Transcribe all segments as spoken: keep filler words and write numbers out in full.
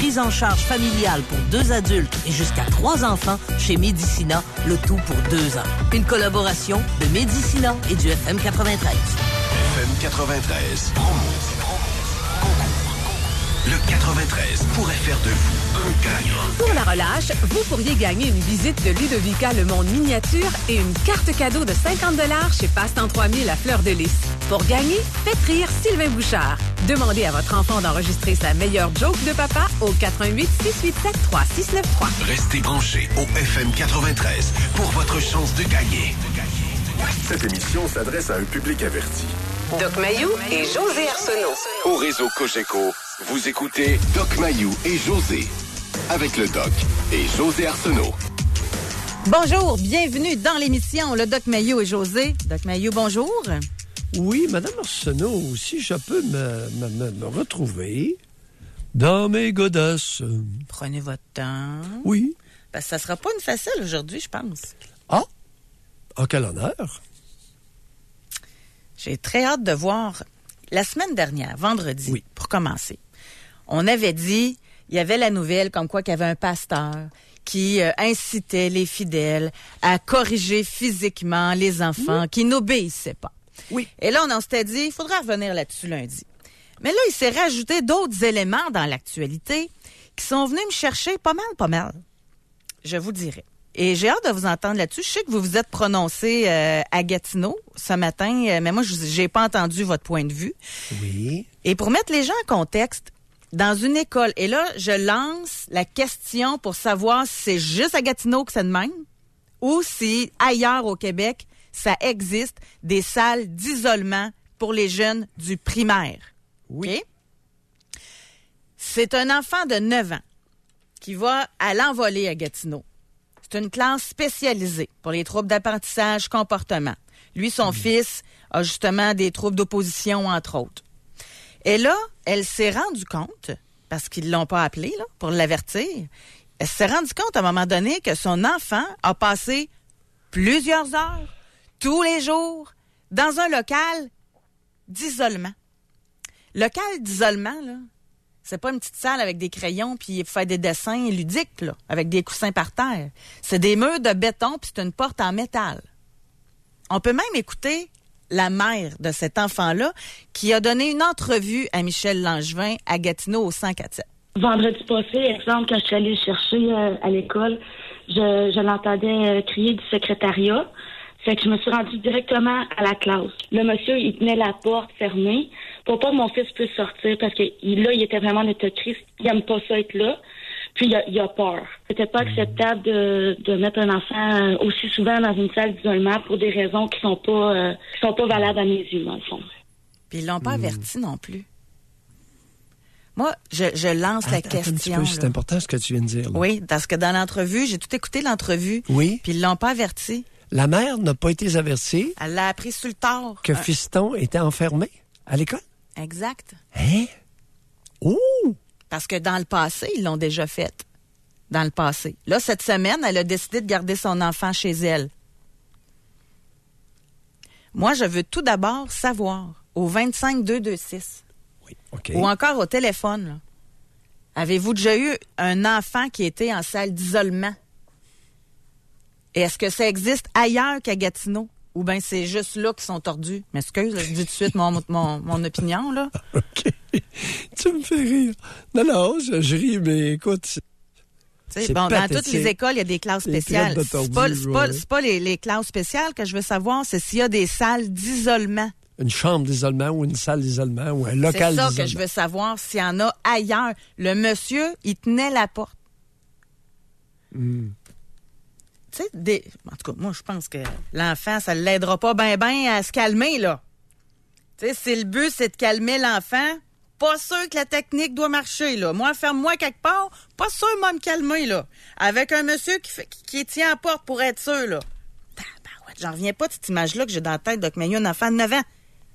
prise en charge familiale pour deux adultes et jusqu'à trois enfants chez Médicina, le tout pour deux ans. Une collaboration de Médicina et du F M quatre-vingt-treize. F M quatre-vingt-treize, promo, promo, concours. Le quatre-vingt-treize pourrait faire de vous un gagnant. Pour la relâche, vous pourriez gagner une visite de Ludovica Le Monde Miniature et une carte cadeau de cinquante dollars chez Passe-Temps trois mille à Fleur de Lys. Pour gagner, faites rire Sylvain Bouchard. Demandez à votre enfant d'enregistrer sa meilleure joke de papa au quatre un huit, six huit sept, trois six neuf trois. Restez branchés au F M quatre-vingt-treize pour votre chance de gagner. Cette émission s'adresse à un public averti. Doc Mayou et José Arsenault. Au réseau Cogeco, vous écoutez Doc Mayou et José. Avec le Doc et José Arsenault. Bonjour, bienvenue dans l'émission Le Doc Mayou et José. Doc Mayou, bonjour. Oui, Madame Arsenault, si je peux me, me, me, me retrouver dans mes godasses. Prenez votre temps. Oui. Parce que ça sera pas une facile aujourd'hui, je pense. Ah, en quel honneur. J'ai très hâte de voir. La semaine dernière, vendredi, oui. pour commencer, on avait dit, il y avait la nouvelle comme quoi qu'il y avait un pasteur qui euh, incitait les fidèles à corriger physiquement les enfants oui. qui n'obéissaient pas. Oui. Et là, on, on s'était dit, il faudra revenir là-dessus lundi. Mais là, il s'est rajouté d'autres éléments dans l'actualité qui sont venus me chercher pas mal, pas mal. Je vous dirai. Et j'ai hâte de vous entendre là-dessus. Je sais que vous vous êtes prononcé euh, à Gatineau ce matin, euh, mais moi, je j'ai pas entendu votre point de vue. Oui. Et pour mettre les gens en contexte, dans une école, et là, je lance la question pour savoir si c'est juste à Gatineau que c'est de même ou si ailleurs au Québec, ça existe des salles d'isolement pour les jeunes du primaire. Oui. Okay? C'est un enfant de neuf ans qui va à l'envolée à Gatineau. C'est une classe spécialisée pour les troubles d'apprentissage comportement. Lui, son mmh. fils a justement des troubles d'opposition, entre autres. Et là, elle s'est rendue compte, parce qu'ils l'ont pas appelé là, pour l'avertir, elle s'est rendue compte à un moment donné que son enfant a passé plusieurs heures, tous les jours, dans un local d'isolement. Local d'isolement, là, c'est pas une petite salle avec des crayons puis faire des dessins ludiques, là, avec des coussins par terre. C'est des murs de béton puis c'est une porte en métal. On peut même écouter la mère de cet enfant-là qui a donné une entrevue à Michel Langevin à Gatineau au cent quatre sept. Vendredi passé, exemple, quand je suis allée le chercher euh, à l'école, je, je l'entendais euh, crier du secrétariat. Fait que je me suis rendue directement à la classe. Le monsieur, il tenait la porte fermée pour pas que mon fils puisse sortir parce que il, là, il était vraiment en état de crise. Il aime pas ça être là. Puis il a, il a peur. C'était pas acceptable de, de mettre un enfant aussi souvent dans une salle d'isolement pour des raisons qui sont pas euh, qui sont pas valables à mes yeux, dans le fond. Puis ils l'ont pas mmh. averti non plus. Moi, je, je lance attends, la question. Un petit peu, c'est important ce que tu viens de dire. Là. Oui, parce que dans l'entrevue, j'ai tout écouté l'entrevue. Oui. Puis ils l'ont pas averti. La mère n'a pas été avertie. Elle l'a appris sur le tard. Que Fiston était enfermé à l'école? Exact. Hein? Ouh! Parce que dans le passé, ils l'ont déjà fait. Dans le passé. Là, cette semaine, elle a décidé de garder son enfant chez elle. Moi, je veux tout d'abord savoir, au vingt-cinq deux deux six, oui, OK. ou encore au téléphone, là, avez-vous déjà eu un enfant qui était en salle d'isolement? Et est-ce que ça existe ailleurs qu'à Gatineau? Ou bien c'est juste là qu'ils sont tordus? M'excuse, là, je dis tout de suite mon, mon, mon opinion, là. OK. Tu me fais rire. Non, non, je, je ris, mais écoute... C'est bon, pathétique. Dans toutes les écoles, il y a des classes spéciales. De tordus, c'est pas, c'est pas, c'est pas les, les classes spéciales que je veux savoir, c'est s'il y a des salles d'isolement. Une chambre d'isolement ou une salle d'isolement ou un local d'isolement. C'est ça que je veux savoir, s'il y en a ailleurs. Le monsieur, il tenait la porte. Mm. Tu sais, des... en tout cas, moi, je pense que l'enfant, ça ne l'aidera pas bien, bien à se calmer, là. Tu sais, si le but, c'est de calmer l'enfant, pas sûr que la technique doit marcher, là. Moi, ferme-moi quelque part, pas sûr, moi, me calmer, là. Avec un monsieur qui, fait, qui, qui tient à la porte pour être sûr, là. Tabarouette, j'en reviens pas de cette image-là que j'ai dans la tête de Doc Mayou, un enfant de neuf ans.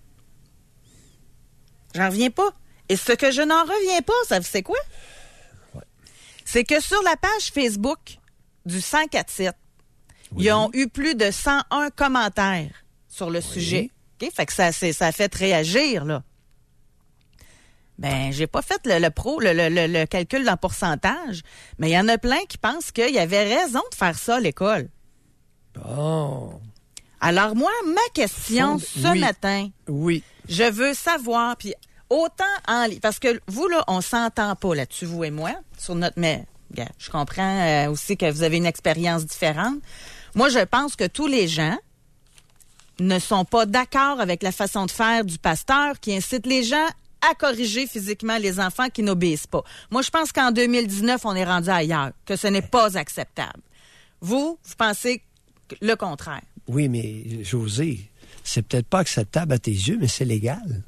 J'en reviens pas. Et ce que je n'en reviens pas, ça, c'est quoi? Ouais. C'est que sur la page Facebook du cent quatre sept, oui. Ils ont eu plus de cent un commentaires sur le oui. sujet. Okay? Fait que ça, c'est, ça a fait réagir, là. Ben, j'ai pas fait le, le pro, le, le, le, le calcul en pourcentage, mais il y en a plein qui pensent qu'il y avait raison de faire ça à l'école. Bon. Alors moi, ma question Faut- ce oui. matin, Oui. je veux savoir, puis autant en li- parce que vous là, on s'entend pas là-dessus, vous et moi, sur notre, mais regarde, je comprends euh, aussi que vous avez une expérience différente. Moi, je pense que tous les gens ne sont pas d'accord avec la façon de faire du pasteur qui incite les gens à corriger physiquement les enfants qui n'obéissent pas. Moi, je pense qu'en deux mille dix-neuf, on est rendu ailleurs, que ce n'est pas acceptable. Vous, vous pensez le contraire. Oui, mais José, c'est peut-être pas acceptable à tes yeux, mais c'est légal.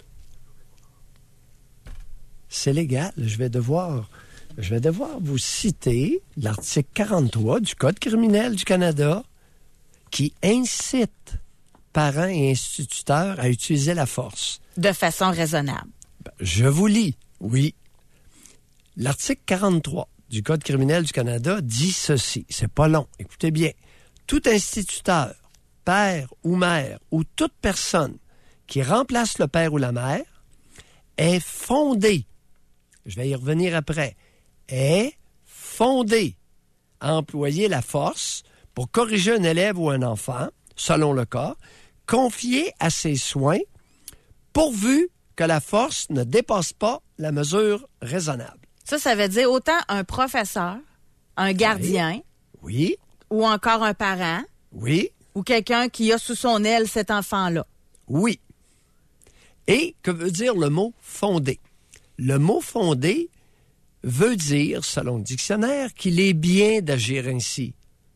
C'est légal. Je vais devoir, je vais devoir vous citer l'article quarante-trois du Code criminel du Canada qui incite parents et instituteurs à utiliser la force. De façon raisonnable. Je vous lis, oui. L'article quarante-trois du Code criminel du Canada dit ceci. C'est pas long. Écoutez bien. Tout instituteur, père ou mère ou toute personne qui remplace le père ou la mère est fondé, je vais y revenir après, est fondé à employer la force pour corriger un élève ou un enfant, selon le cas, confié à ses soins, pourvu que la force ne dépasse pas la mesure raisonnable. Ça, ça veut dire autant un professeur, un gardien, Oui, ou encore un parent, oui, ou quelqu'un qui a sous son aile cet enfant-là. oui. Et que veut dire le mot fondé? Le mot fondé veut dire, selon le dictionnaire, qu'il est bien d'agir ainsi.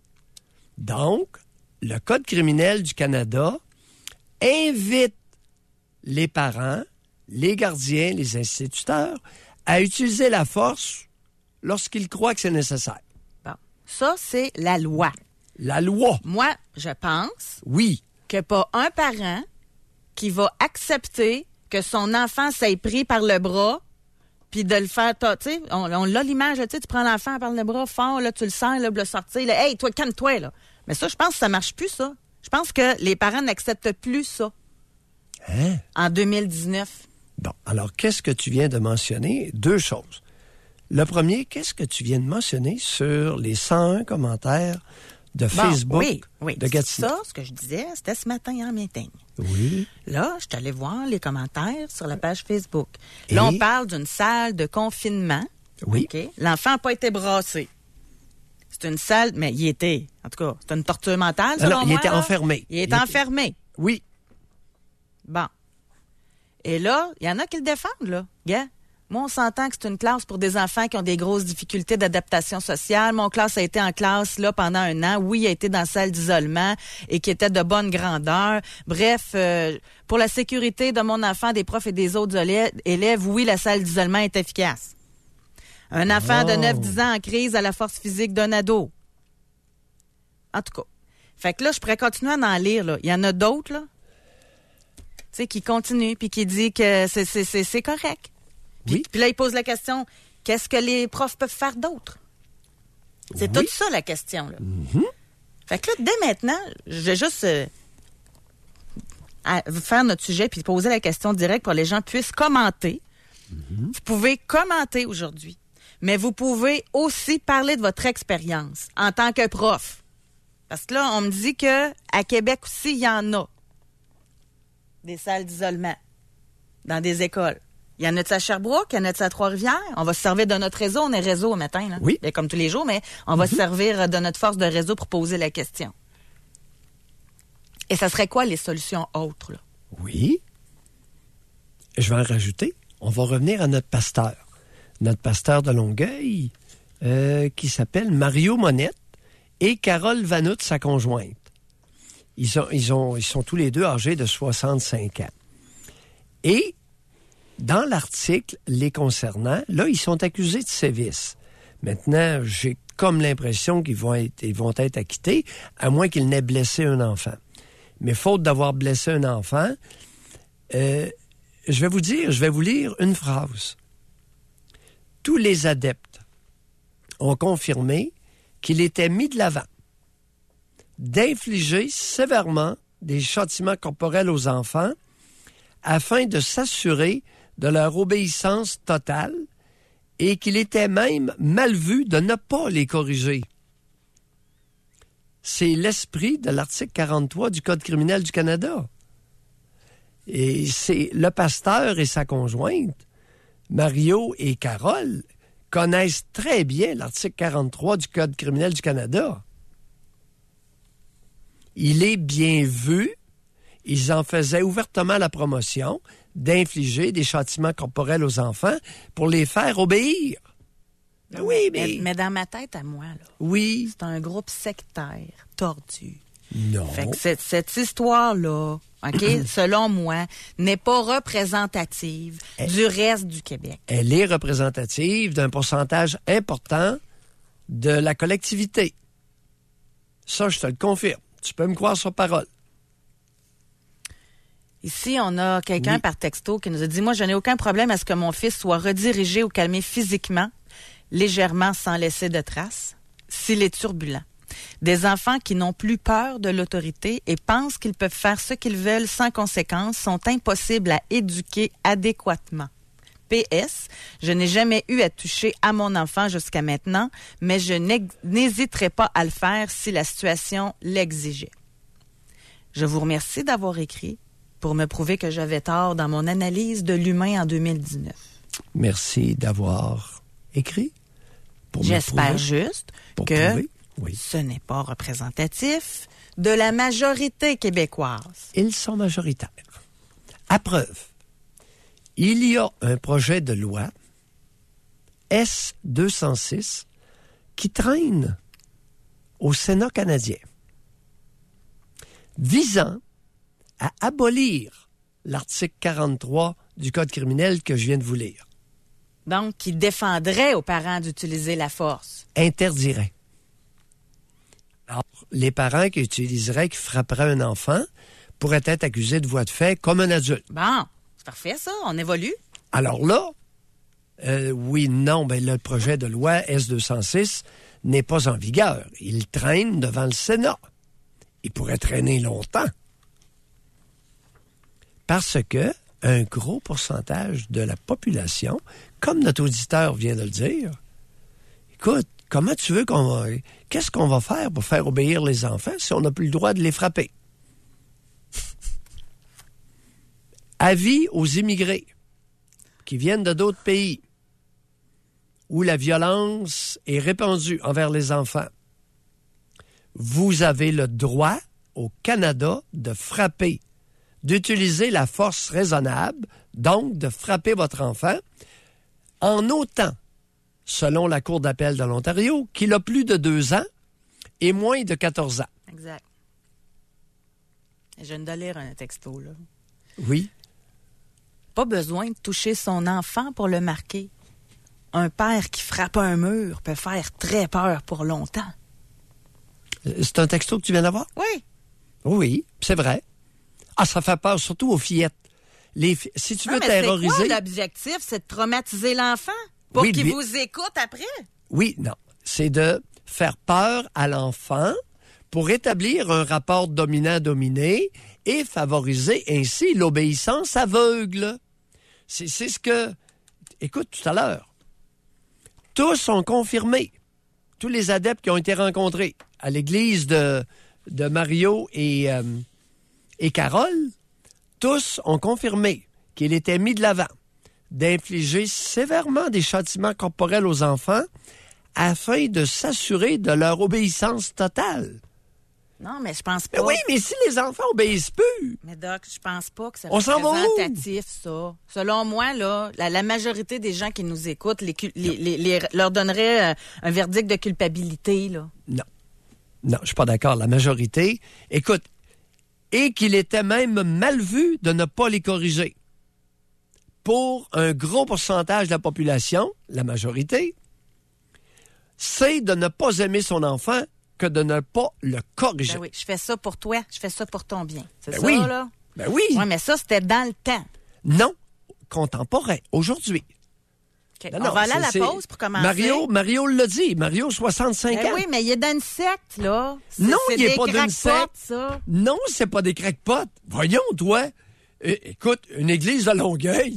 Donc, le Code criminel du Canada invite les parents, les gardiens, les instituteurs à utiliser la force lorsqu'ils croient que c'est nécessaire. Bon. Ça, c'est la loi. La loi, Moi, je pense oui. que pas un parent qui va accepter que son enfant s'ait pris par le bras puis de le faire, tu sais, on, on l'a l'image, tu sais, tu prends l'enfant par le bras fort, là, tu le sens, là, le sortir, là, hey, toi, calme-toi, là. Mais ça, je pense que ça marche plus, ça. Je pense que les parents n'acceptent plus ça. Hein? En deux mille dix-neuf. Bon, alors, qu'est-ce que tu viens de mentionner? Deux choses. Le premier, qu'est-ce que tu viens de mentionner sur les cent un commentaires de Bon, Facebook oui, oui. de Gatineau? Ça, ce que je disais, c'était ce matin en meeting. Oui. Là, je suis allée voir les commentaires sur la page Facebook. Là, Et? on parle d'une salle de confinement. Oui. OK? L'enfant n'a pas été brassé. C'est une salle, mais il était, en tout cas, c'est une torture mentale, selon Alors, il moi, était là. enfermé. Il est Il était- enfermé. Oui. Bon. Et là, il y en a qui le défendent, là. Gars, moi, on s'entend que c'est une classe pour des enfants qui ont des grosses difficultés d'adaptation sociale. Mon classe a été en classe, là, pendant un an. Oui, il a été dans la salle d'isolement et qui était de bonne grandeur. Bref, euh, pour la sécurité de mon enfant, des profs et des autres élè- élèves, oui, la salle d'isolement est efficace. Un enfant de Oh. neuf dix ans en crise à la force physique d'un ado. En tout cas. Fait que là, je pourrais continuer à en lire, là. Il y en a d'autres, là. Tu sais, qui continuent puis qui dit que c'est, c'est, c'est, c'est correct. Puis, Oui. puis là, il pose la question, qu'est-ce que les profs peuvent faire d'autre? C'est Oui. tout ça, la question, là. Fait que là, dès maintenant, je vais juste euh, à- faire notre sujet puis poser la question directe pour que les gens puissent commenter. Vous pouvez commenter aujourd'hui, mais vous pouvez aussi parler de votre expérience en tant que prof. Parce que là, on me dit que à Québec aussi, il y en a des salles d'isolement dans des écoles. Il y en a-tu à Sherbrooke, il y en a-tu à Trois-Rivières? On va se servir de notre réseau. On est réseau au matin, là. Oui. Bien, comme tous les jours, mais on va se servir de notre force de réseau pour poser la question. Et ça serait quoi les solutions autres, là? Oui. Je vais en rajouter. On va revenir à notre pasteur. Notre pasteur de Longueuil, euh, qui s'appelle Mario Monette, et Carole Vanout, sa conjointe. Ils, sont, ils, ont, ils sont tous les deux âgés de soixante-cinq ans. Et dans l'article les concernant, là, ils sont accusés de sévices. Maintenant, j'ai comme l'impression qu'ils vont être, ils vont être acquittés, à moins qu'ils n'aient blessé un enfant. Mais faute d'avoir blessé un enfant, euh, je vais vous dire, je vais vous lire une phrase. Tous les adeptes ont confirmé qu'il était mis de l'avant d'infliger sévèrement des châtiments corporels aux enfants afin de s'assurer de leur obéissance totale et qu'il était même mal vu de ne pas les corriger. C'est l'esprit de l'article quarante-trois du Code criminel du Canada. Et c'est le pasteur et sa conjointe, Mario et Carole, connaissent très bien l'article quarante-trois du Code criminel du Canada. Il est bien vu, ils en faisaient ouvertement la promotion, d'infliger des châtiments corporels aux enfants pour les faire obéir. Ben oui, mais... mais... Mais dans ma tête, à moi, là, oui. c'est un groupe sectaire, tordu. Non. Fait que cette, cette histoire-là, OK, selon moi, n'est pas représentative elle, du reste du Québec. Elle est représentative d'un pourcentage important de la collectivité. Ça, je te le confirme. Tu peux me croire sur parole. Ici, on a quelqu'un oui. par texto qui nous a dit « Moi, je n'ai aucun problème à ce que mon fils soit redirigé ou calmé physiquement, légèrement sans laisser de traces, s'il est turbulent. Des enfants qui n'ont plus peur de l'autorité et pensent qu'ils peuvent faire ce qu'ils veulent sans conséquence sont impossibles à éduquer adéquatement. P S. Je n'ai jamais eu à toucher à mon enfant jusqu'à maintenant, mais je n'hésiterai pas à le faire si la situation l'exigeait. Je vous remercie d'avoir écrit pour me prouver que j'avais tort dans mon analyse de l'humain en deux mille dix-neuf. Merci d'avoir écrit. Pour J'espère juste pour que prouver. Oui. Ce n'est pas représentatif de la majorité québécoise. Ils sont majoritaires. À preuve, il y a un projet de loi S deux cent six qui traîne au Sénat canadien visant à abolir l'article quarante-trois du Code criminel que je viens de vous lire. Donc, qui défendrait aux parents d'utiliser la force. Interdirait. Alors, les parents qui utiliseraient, qui frapperaient un enfant, pourraient être accusés de voie de fait comme un adulte. Bon, c'est parfait ça, on évolue. Alors là, euh, oui, non, ben le projet de loi S deux cent six n'est pas en vigueur. Il traîne devant le Sénat. Il pourrait traîner longtemps. Parce que un gros pourcentage de la population, comme notre auditeur vient de le dire, écoute, comment tu veux qu'on va... Qu'est-ce qu'on va faire pour faire obéir les enfants si on n'a plus le droit de les frapper? Avis aux immigrés qui viennent de d'autres pays où la violence est répandue envers les enfants. Vous avez le droit au Canada de frapper, d'utiliser la force raisonnable, donc de frapper votre enfant, en autant, selon la Cour d'appel de l'Ontario, qu'il a plus de deux ans et moins de quatorze ans. Exact. Je viens de lire un texto, là. Oui. Pas besoin de toucher son enfant pour le marquer. Un père qui frappe un mur peut faire très peur pour longtemps. C'est un texto que tu viens d'avoir? Oui. Oui, c'est vrai. Ah, ça fait peur, surtout aux fillettes. Les fi- si tu non, veux mais terroriser... C'est quoi l'objectif? C'est de traumatiser l'enfant pour oui, qu'il lui... vous écoute après? Oui, non. C'est de faire peur à l'enfant pour établir un rapport dominant-dominé et favoriser ainsi l'obéissance aveugle. C'est, c'est ce que... Écoute, tout à l'heure, tous ont confirmé, tous les adeptes qui ont été rencontrés à l'église de, de Mario et, euh, et Carole, tous ont confirmé qu'il était mis de l'avant d'infliger sévèrement des châtiments corporels aux enfants afin de s'assurer de leur obéissance totale. Non, mais je pense pas. Mais oui, mais si les enfants obéissent plus... Mais Doc, je pense pas que c'est on s'en va où? représentatif, ça. Selon moi, là, la, la majorité des gens qui nous écoutent les, les, les, les, leur donnerait euh, un verdict de culpabilité, là. Non. Non, je suis pas d'accord. La majorité... Écoute, et qu'il était même mal vu de ne pas les corriger. Pour un gros pourcentage de la population, la majorité, c'est de ne pas aimer son enfant que de ne pas le corriger. Ben oui, je fais ça pour toi, je fais ça pour ton bien. C'est ben ça, oui. là? Ben oui. Oui, mais ça, c'était dans le temps. Non, contemporain, aujourd'hui. Okay. Non, On non, va aller à la c'est, pause pour commencer. Mario, Mario l'a dit, Mario, soixante-cinq ben ans. Oui, mais il est dans une secte, là. C'est, non, c'est il n'est des pas d'une secte. Ça. Non, c'est pas des crackpots. Voyons, toi. É- écoute, une église de Longueuil,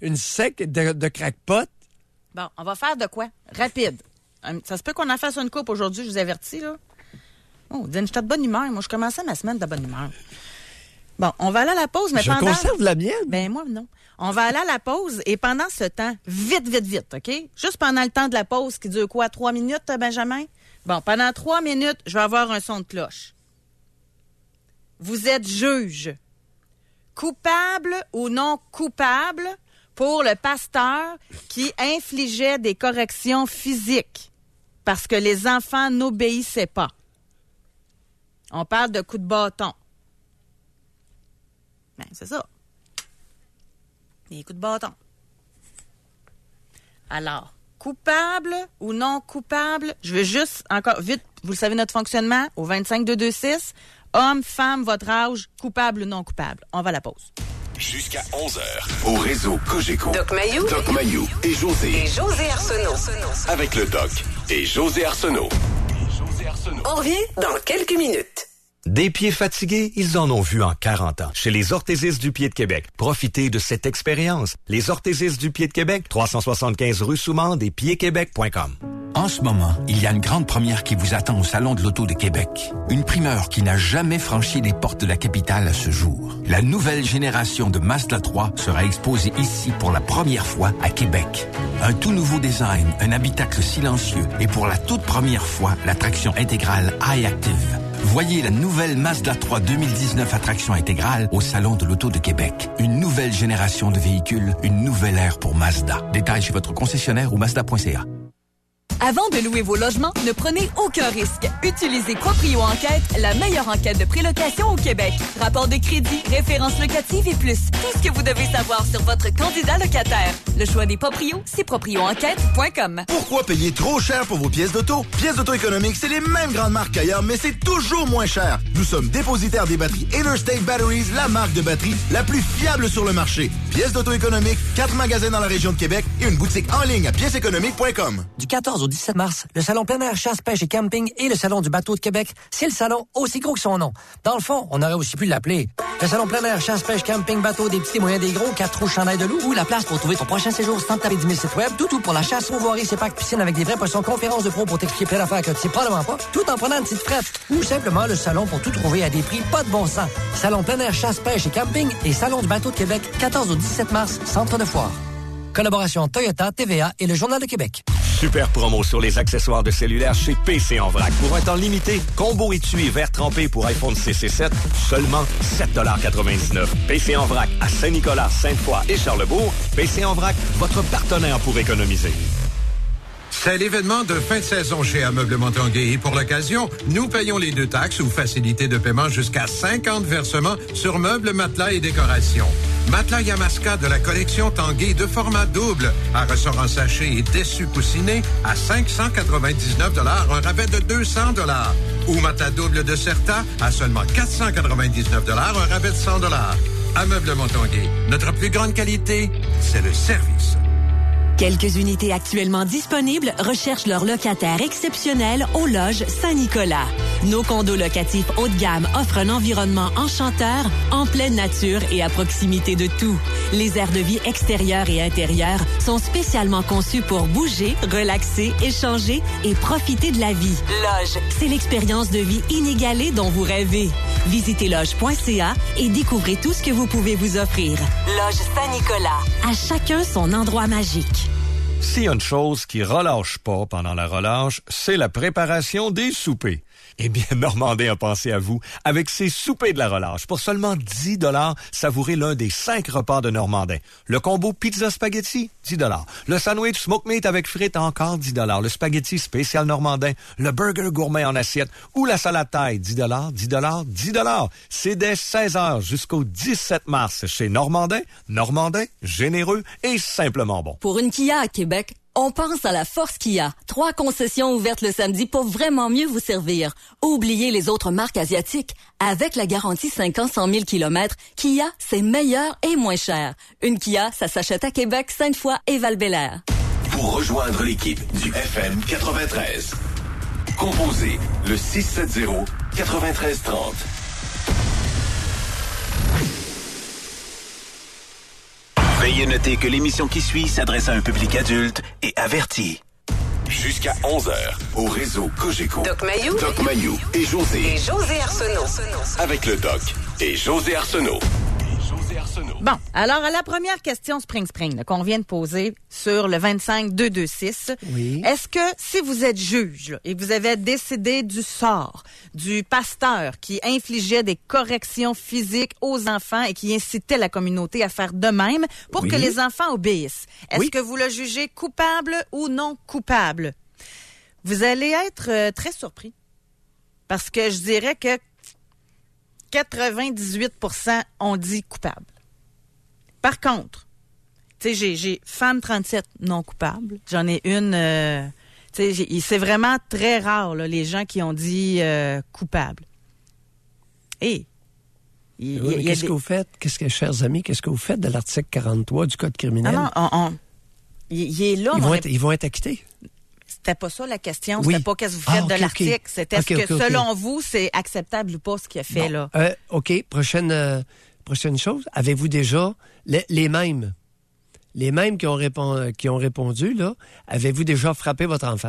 une sec de, de crackpot. Bon, on va faire de quoi? Rapide. Ça se peut qu'on en fasse une coupe aujourd'hui, je vous avertis, là. Oh, Dine, j'étais de bonne humeur. Moi, je commençais ma semaine de bonne humeur. Bon, on va aller à la pause, mais je pendant... Je conserve la mienne. Ben, moi, non. On va aller à la pause et pendant ce temps, vite, vite, vite, OK? Juste pendant le temps de la pause qui dure quoi? Trois minutes, Benjamin? Bon, pendant trois minutes, je vais avoir un son de cloche. Vous êtes juge. Coupable ou non coupable pour le pasteur qui infligeait des corrections physiques parce que les enfants n'obéissaient pas. On parle de coups de bâton. Ben, c'est ça. Des coups de bâton. Alors, coupable ou non coupable, je veux juste, encore vite, vous le savez, notre fonctionnement, au vingt-cinq deux deux six, homme, femme, votre âge, coupable ou non coupable. On va à la pause. Jusqu'à onze heures, au réseau Cogeco. Doc Mayou. Doc Mayou et José. Et José Arsenault. Avec le Doc et José Arsenault. On revient dans quelques minutes. Des pieds fatigués, ils en ont vu en quarante ans. Chez les orthésistes du pied de Québec, profitez de cette expérience. Les orthésistes du pied de Québec, trois cent soixante-quinze rue Soumande et pieds québec point com. En ce moment, il y a une grande première qui vous attend au Salon de l'Auto de Québec. Une primeur qui n'a jamais franchi les portes de la capitale à ce jour. La nouvelle génération de Mazda trois sera exposée ici pour la première fois à Québec. Un tout nouveau design, un habitacle silencieux et pour la toute première fois, la traction intégrale iActive. Voyez la nouvelle Mazda trois deux mille dix-neuf à traction intégrale au Salon de l'Auto de Québec. Une nouvelle génération de véhicules, une nouvelle ère pour Mazda. Détails chez votre concessionnaire ou mazda point c a. Avant de louer vos logements, ne prenez aucun risque. Utilisez Proprio Enquête, la meilleure enquête de prélocation au Québec. Rapport de crédit, références locatives et plus. Tout ce que vous devez savoir sur votre candidat locataire. Le choix des Proprio, c'est proprio enquête point com. Pourquoi payer trop cher pour vos pièces d'auto? Pièces d'auto économiques, c'est les mêmes grandes marques qu'ailleurs, mais c'est toujours moins cher. Nous sommes dépositaires des batteries Interstate Batteries, la marque de batterie la plus fiable sur le marché. Pièces d'auto économiques, quatre magasins dans la région de Québec et une boutique en ligne à pièces économiques point com. Du quatorze au dix-sept mars, le Salon plein air chasse, pêche et camping et le Salon du bateau de Québec, c'est le salon aussi gros que son nom. Dans le fond, on aurait aussi pu l'appeler le Salon plein air chasse, pêche, camping, bateau, des petits, des moyens, des gros, quatre roues, chandail de loup ou la place pour trouver ton prochain séjour sans taper dix mille sites web, tout tout pour la chasse, sauvoirie, c'est packs, piscine avec des vrais poissons, conférences de pros pour t'expliquer plein d'affaires que tu sais probablement pas, tout en prenant une petite frette. Ou simplement le salon pour tout trouver à des prix pas de bon sens. Salon plein air chasse, pêche et camping et Salon du bateau de Québec, quatorze au dix-sept mars, centre de foire. Collaboration Toyota, T V A et le Journal de Québec. Super promo sur les accessoires de cellulaire chez P C en vrac. Pour un temps limité, combo étui et verre trempé pour iPhone six et sept, seulement sept quatre-vingt-dix-neuf. P C en vrac à Saint-Nicolas, Sainte-Foy et Charlebourg. P C en vrac, votre partenaire pour économiser. C'est l'événement de fin de saison chez Ameublement Tanguay et pour l'occasion, nous payons les deux taxes ou facilités de paiement jusqu'à cinquante versements sur meubles, matelas et décorations. Matelas Yamaska de la collection Tanguay de format double, à ressort en sachet et dessus coussiné à cinq cent quatre-vingt-dix-neuf dollars, un rabais de deux cents dollars. Ou matelas double de Certa à seulement quatre cent quatre-vingt-dix-neuf dollars, un rabais de cent dollars. Ameublement Tanguay, notre plus grande qualité, c'est le service. Quelques unités actuellement disponibles recherchent leurs locataires exceptionnels au Loges Saint-Nicolas. Nos condos locatifs haut de gamme offrent un environnement enchanteur, en pleine nature et à proximité de tout. Les aires de vie extérieures et intérieures sont spécialement conçues pour bouger, relaxer, échanger et profiter de la vie. Loges, c'est l'expérience de vie inégalée dont vous rêvez. Visitez loge point c a et découvrez tout ce que vous pouvez vous offrir. Loges Saint-Nicolas, à chacun son endroit magique. S'il y a une chose qui relâche pas pendant la relâche, c'est la préparation des soupers. Eh bien, Normandin a pensé à vous avec ses soupers de la relâche. Pour seulement dix dollars, savourez l'un des cinq repas de Normandin. Le combo pizza spaghetti, dix dollars. Le sandwich smoke meat avec frites, encore dix dollars. Le spaghetti spécial Normandin. Le burger gourmet en assiette ou la salade thaï, dix dollars, dix dollars, dix dollars. C'est dès seize heures jusqu'au dix-sept mars chez Normandin. Normandin, généreux et simplement bon. Pour une Kia à Québec, on pense à la Force Kia. Trois concessions ouvertes le samedi pour vraiment mieux vous servir. Oubliez les autres marques asiatiques. Avec la garantie cinq ans, cent mille kilomètres, Kia, c'est meilleur et moins cher. Une Kia, ça s'achète à Québec, Sainte-Foy et Val-Bélair. Pour rejoindre l'équipe du F M quatre-vingt-treize, composez le six sept zéro, quatre-vingt-treize trente. Veuillez noter que l'émission qui suit s'adresse à un public adulte et averti. Jusqu'à onze heures, au réseau Cogeco. Doc Mayou. Doc Mayou et José. Et José Arsenault. Avec le Doc et José Arsenault. Bon, alors à la première question Spring Spring là, qu'on vient de poser sur le vingt-cinq deux deux six, oui. Est-ce que si vous êtes juge là, et que vous avez décidé du sort du pasteur qui infligeait des corrections physiques aux enfants et qui incitait la communauté à faire de même pour oui. que les enfants obéissent, est-ce oui. que vous le jugez coupable ou non coupable? Vous allez être euh, très surpris parce que je dirais que quatre-vingt-dix-huit pour cent ont dit coupable. Par contre, tu sais, j'ai, j'ai femme trente-sept non coupable. J'en ai une, euh, tu sais, c'est vraiment très rare, là, les gens qui ont dit euh, coupable. Et oui, y, y qu'est-ce des... que vous faites, qu'est-ce que, chers amis, qu'est-ce que vous faites de l'article quarante-trois du Code criminel? Non, non, on, on, il, il est là. Ils vont, rép... être, ils vont être acquittés. C'était pas ça la question. Oui. C'était pas qu'est-ce que vous faites ah, okay, de l'article. Okay. C'était okay, est-ce que, okay, selon okay. vous, c'est acceptable ou pas ce qu'il a fait, bon. là? Euh, OK. Prochaine, euh, prochaine chose. Avez-vous déjà les, les mêmes, les mêmes qui ont, répond, qui ont répondu, là, avez-vous déjà frappé votre enfant?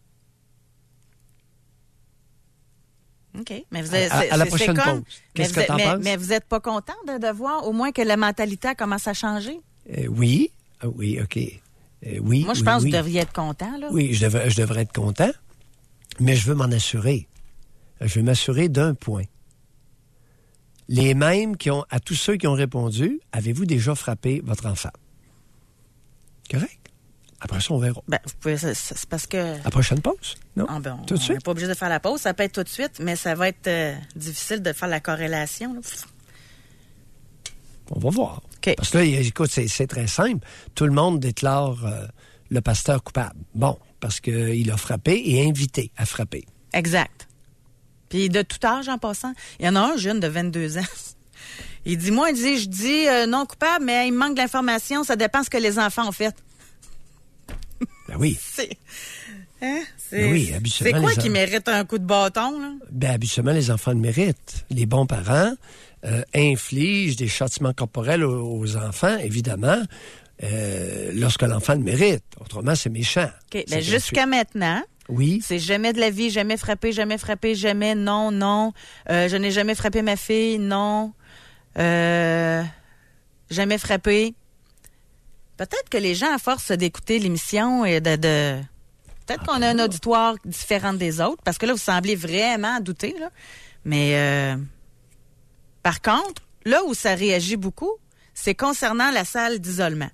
OK. Mais vous êtes, à, c'est, à la c'est, prochaine c'est comme, pause. Qu'est-ce que vous, t'en mais, penses? Mais vous n'êtes pas content de, de voir au moins que la mentalité commence à changer? Euh, oui. Ah, oui, OK. Euh, oui, Moi, je oui, pense oui. que vous devriez être content, là. Oui, je devrais, je devrais être content, mais je veux m'en assurer. Je veux m'assurer d'un point. Les mêmes qui ont, à tous ceux qui ont répondu, avez-vous déjà frappé votre enfant? Correct. Après ça, on verra. Ben, vous pouvez, c'est, c'est parce que... La prochaine pause? Non? Ah, ben, on, tout de suite? On n'est pas obligé de faire la pause. Ça peut être tout de suite, mais ça va être euh, difficile de faire la corrélation, là. On va voir. Okay. Parce que là, écoute, c'est, c'est très simple. Tout le monde déclare euh, le pasteur coupable. Bon, parce qu'il a frappé et invité à frapper. Exact. Puis de tout âge, en passant. Il y en a un jeune de vingt-deux ans. Il dit, moi, il dit, je dis euh, non coupable, mais il me manque de l'information. Ça dépend ce que les enfants ont fait. Ben oui. c'est... Hein? C'est, ben oui, habituellement, c'est quoi les qui en... mérite un coup de bâton, là? Ben, habituellement, les enfants le méritent. Les bons parents euh, infligent des châtiments corporels aux, aux enfants, évidemment, euh, lorsque l'enfant le mérite. Autrement, c'est méchant. OK. Ben, jusqu'à maintenant, oui. C'est jamais de la vie, jamais frappé, jamais frappé, jamais, non, non. Euh, je n'ai jamais frappé ma fille, non. Euh, jamais frappé. Peut-être que les gens, à force d'écouter l'émission et de... de... Peut-être qu'on a un auditoire différent des autres, parce que là, vous semblez vraiment douter, là. Mais, euh, par contre, là où ça réagit beaucoup, c'est concernant la salle d'isolement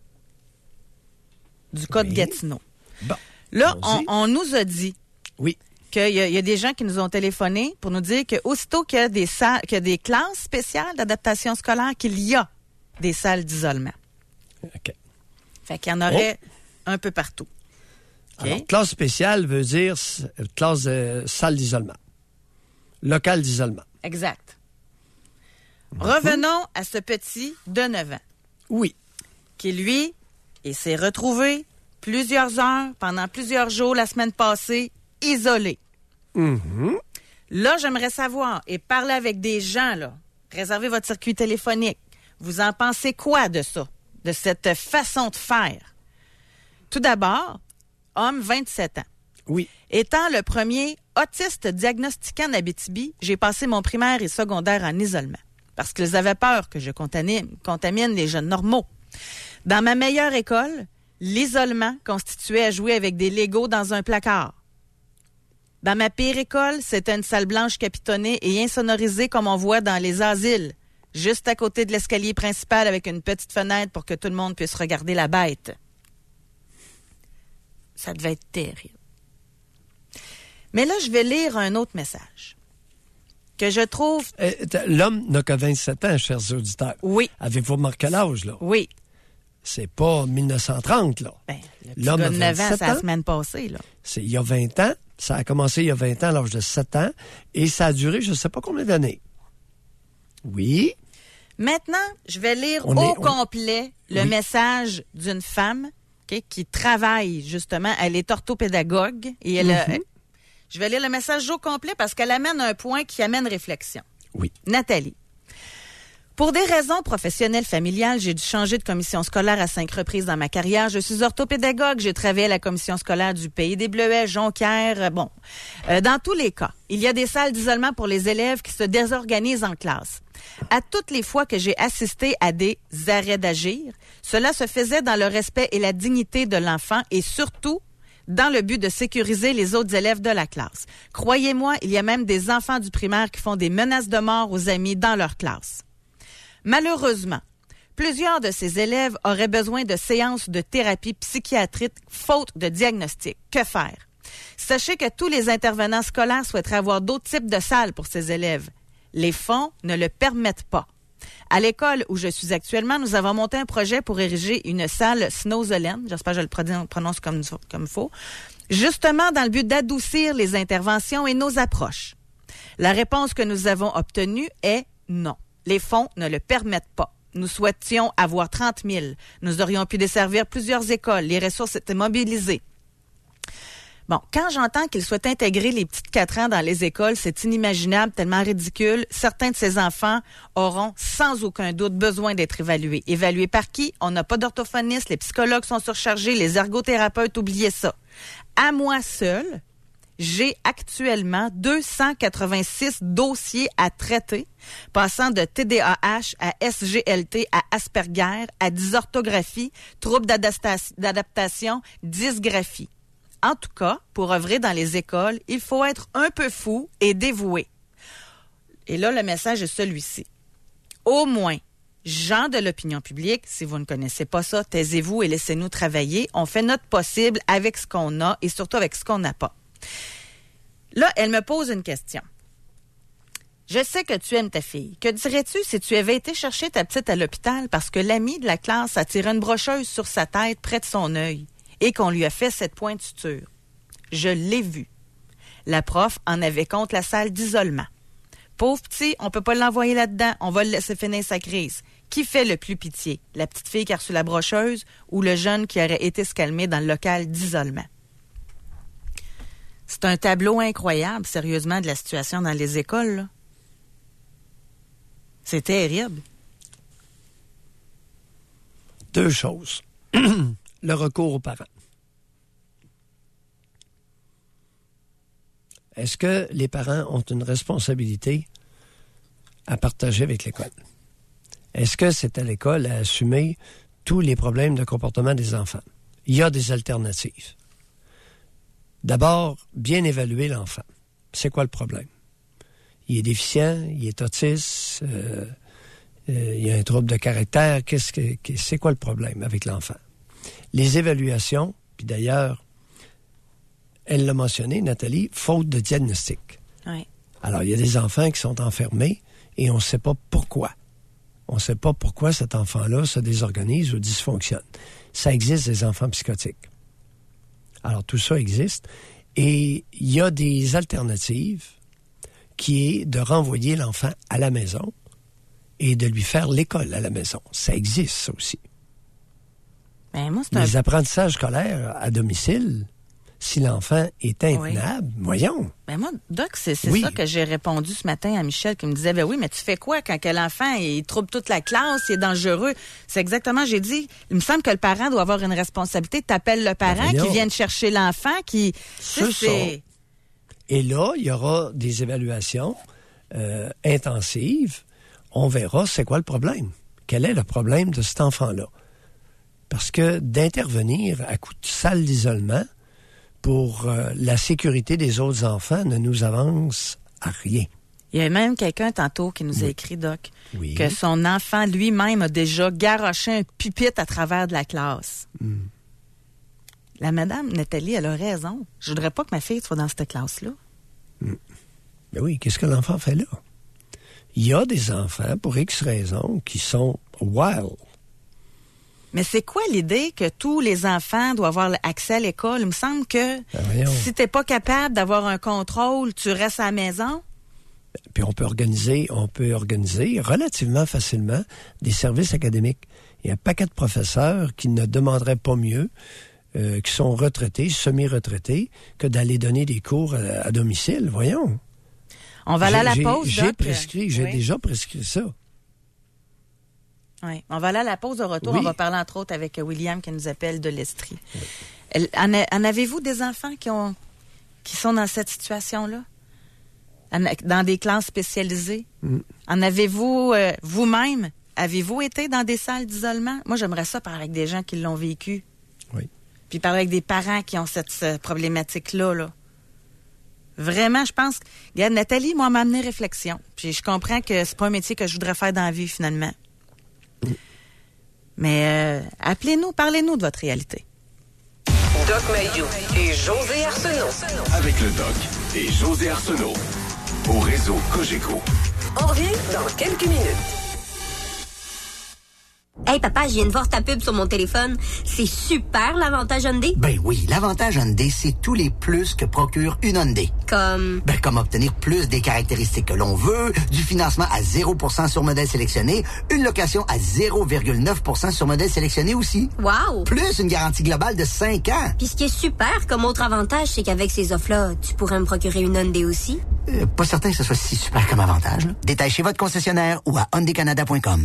du Code oui. Gatineau. Bon, là, on, on nous a dit oui. qu'il y a, il y a des gens qui nous ont téléphoné pour nous dire qu'aussitôt qu'il y a des, salles, qu'il y a des classes spéciales d'adaptation scolaire, qu'il y a des salles d'isolement. OK. Fait qu'il y en aurait oh. un peu partout. Okay. Alors, classe spéciale veut dire classe de salle d'isolement. Local d'isolement. Exact. Mm-hmm. Revenons à ce petit de neuf ans. Oui. Qui, lui, il s'est retrouvé plusieurs heures, pendant plusieurs jours la semaine passée, isolé. Mm-hmm. Là, j'aimerais savoir, et parler avec des gens, là, réservez votre circuit téléphonique. Vous en pensez quoi de ça? De cette façon de faire? Tout d'abord, homme, vingt-sept ans. Oui. Étant le premier autiste diagnostiqué en Abitibi, j'ai passé mon primaire et secondaire en isolement parce qu'ils avaient peur que je contamine, contamine les jeunes normaux. Dans ma meilleure école, l'isolement constituait à jouer avec des Legos dans un placard. Dans ma pire école, c'était une salle blanche capitonnée et insonorisée comme on voit dans les asiles, juste à côté de l'escalier principal avec une petite fenêtre pour que tout le monde puisse regarder la bête. Ça devait être terrible. Mais là, je vais lire un autre message que je trouve... Euh, l'homme n'a que vingt-sept ans, chers auditeurs. Oui. Avez-vous remarqué l'âge, là? Oui. C'est pas mille neuf cent trente, là. Ben, le petit L'homme gars de neuf ans, c'est la semaine passée, là. C'est il y a vingt ans. Ça a commencé il y a vingt ans, à l'âge de sept ans. Et ça a duré je ne sais pas combien d'années. Oui. Maintenant, je vais lire on au est, on... complet le oui. message d'une femme okay, qui travaille, justement. Elle est orthopédagogue et elle mm-hmm. a... Je vais lire le message au complet parce qu'elle amène un point qui amène réflexion. Oui. Nathalie. Pour des raisons professionnelles familiales, j'ai dû changer de commission scolaire à cinq reprises dans ma carrière. Je suis orthopédagogue. J'ai travaillé à la commission scolaire du Pays des Bleuets, Jonquière. Bon, euh, dans tous les cas, il y a des salles d'isolement pour les élèves qui se désorganisent en classe. À toutes les fois que j'ai assisté à des arrêts d'agir, cela se faisait dans le respect et la dignité de l'enfant et surtout dans le but de sécuriser les autres élèves de la classe. Croyez-moi, il y a même des enfants du primaire qui font des menaces de mort aux amis dans leur classe. Malheureusement, plusieurs de ces élèves auraient besoin de séances de thérapie psychiatrique faute de diagnostic. Que faire? Sachez que tous les intervenants scolaires souhaiteraient avoir d'autres types de salles pour ces élèves. Les fonds ne le permettent pas. À l'école où je suis actuellement, nous avons monté un projet pour ériger une salle Snowzolène, j'espère que je le prononce comme il faut, justement dans le but d'adoucir les interventions et nos approches. La réponse que nous avons obtenue est non. Les fonds ne le permettent pas. Nous souhaitions avoir trente mille. Nous aurions pu desservir plusieurs écoles. Les ressources étaient mobilisées. Bon, quand j'entends qu'ils souhaitent intégrer les petites quatre ans dans les écoles, c'est inimaginable, tellement ridicule. Certains de ces enfants auront sans aucun doute besoin d'être évalués. Évalués par qui? On n'a pas d'orthophonistes, les psychologues sont surchargés, les ergothérapeutes, oubliez ça. À moi seule, j'ai actuellement deux cent quatre-vingt-six dossiers à traiter, passant de T D A H à S G L T à Asperger, à dysorthographie, troubles d'adaptation, dysgraphie. En tout cas, pour œuvrer dans les écoles, il faut être un peu fou et dévoué. Et là, le message est celui-ci. Au moins, gens de l'opinion publique, si vous ne connaissez pas ça, taisez-vous et laissez-nous travailler. On fait notre possible avec ce qu'on a et surtout avec ce qu'on n'a pas. Là, elle me pose une question. Je sais que tu aimes ta fille. Que dirais-tu si tu avais été chercher ta petite à l'hôpital parce que l'ami de la classe a tiré une brocheuse sur sa tête près de son œil et qu'on lui a fait cette pointe suture? Je l'ai vu. La prof en avait contre la salle d'isolement. Pauvre petit, on peut pas l'envoyer là-dedans. On va le laisser finir sa crise. Qui fait le plus pitié? La petite fille qui a reçu la brocheuse ou le jeune qui aurait été se calmer dans le local d'isolement? C'est un tableau incroyable, sérieusement, de la situation dans les écoles, là. C'est terrible. Deux choses. Le recours aux parents. Est-ce que les parents ont une responsabilité à partager avec l'école? Est-ce que c'est à l'école à assumer tous les problèmes de comportement des enfants? Il y a des alternatives. D'abord, bien évaluer l'enfant. C'est quoi le problème? Il est déficient, il est autiste, euh, euh, il y a un trouble de caractère. Qu'est-ce que, c'est quoi le problème avec l'enfant? Les évaluations, puis d'ailleurs, elle l'a mentionné, Nathalie, faute de diagnostic. Oui. Alors, il y a des enfants qui sont enfermés et on ne sait pas pourquoi. On ne sait pas pourquoi cet enfant-là se désorganise ou dysfonctionne. Ça existe, des enfants psychotiques. Alors, tout ça existe. Et il y a des alternatives qui est de renvoyer l'enfant à la maison et de lui faire l'école à la maison. Ça existe, ça aussi. Ben, moi, c'est les un... apprentissages scolaires à domicile, si l'enfant est intenable, oui. Voyons. Ben moi, Doc, c'est, c'est oui. ça que j'ai répondu ce matin à Michel qui me disait, ben oui, mais tu fais quoi quand que l'enfant, il trouble toute la classe, il est dangereux? C'est exactement, j'ai dit, il me semble que le parent doit avoir une responsabilité. T'appelles le parent ben qui vient chercher l'enfant, qui... C'est ça. Et là, il y aura des évaluations euh, intensives. On verra c'est quoi le problème. Quel est le problème de cet enfant-là? Parce que d'intervenir à coup de salle d'isolement pour euh, la sécurité des autres enfants ne nous avance à rien. Il y a même quelqu'un tantôt qui nous a oui. écrit, Doc, oui. que son enfant lui-même a déjà garoché un pupitre à travers de la classe. Mm. La madame Nathalie, elle a raison. Je voudrais pas que ma fille soit dans cette classe-là. Mm. Mais oui, qu'est-ce que l'enfant fait là? Il y a des enfants, pour X raisons, qui sont wild. Mais c'est quoi l'idée que tous les enfants doivent avoir accès à l'école? Il me semble que ben si t'es pas capable d'avoir un contrôle, tu restes à la maison. Puis on peut organiser, on peut organiser relativement facilement des services académiques. Il y a un paquet de professeurs qui ne demanderaient pas mieux, euh, qui sont retraités, semi-retraités, que d'aller donner des cours à, à domicile. Voyons. On va aller à la pause, J'ai Doc. prescrit, j'ai oui. déjà prescrit ça. Oui. On va aller à la pause au retour. Oui. On va parler entre autres avec William qui nous appelle de l'Estrie. Oui. En, en avez-vous des enfants qui ont qui sont dans cette situation-là? En, dans des classes spécialisées? Mm. En avez-vous euh, vous-même? Avez-vous été dans des salles d'isolement? Moi, j'aimerais ça parler avec des gens qui l'ont vécu. Oui. Puis parler avec des parents qui ont cette, cette problématique-là, là. Vraiment, je pense... Regarde, Nathalie, moi, m'a amené réflexion. Puis je comprends que c'est pas un métier que je voudrais faire dans la vie, finalement. Mm. Mais euh, appelez-nous, parlez-nous de votre réalité. Doc Mayou et José Arsenault. Avec le Doc et José Arsenault. Au réseau Cogeco. On revient dans quelques minutes. Hey papa, je viens de voir ta pub sur mon téléphone. C'est super l'avantage Hyundai. Ben oui, l'avantage Hyundai, c'est tous les plus que procure une Hyundai. Comme? Ben comme obtenir plus des caractéristiques que l'on veut, du financement à zéro pour cent sur modèle sélectionné, une location à zéro virgule neuf pour cent sur modèle sélectionné aussi. Wow! Plus une garantie globale de cinq ans. Puis ce qui est super comme autre avantage, c'est qu'avec ces offres-là, tu pourrais me procurer une Hyundai aussi. Euh, pas certain que ce soit si super comme avantage. Là. Détail chez votre concessionnaire ou à hyundai canada point com.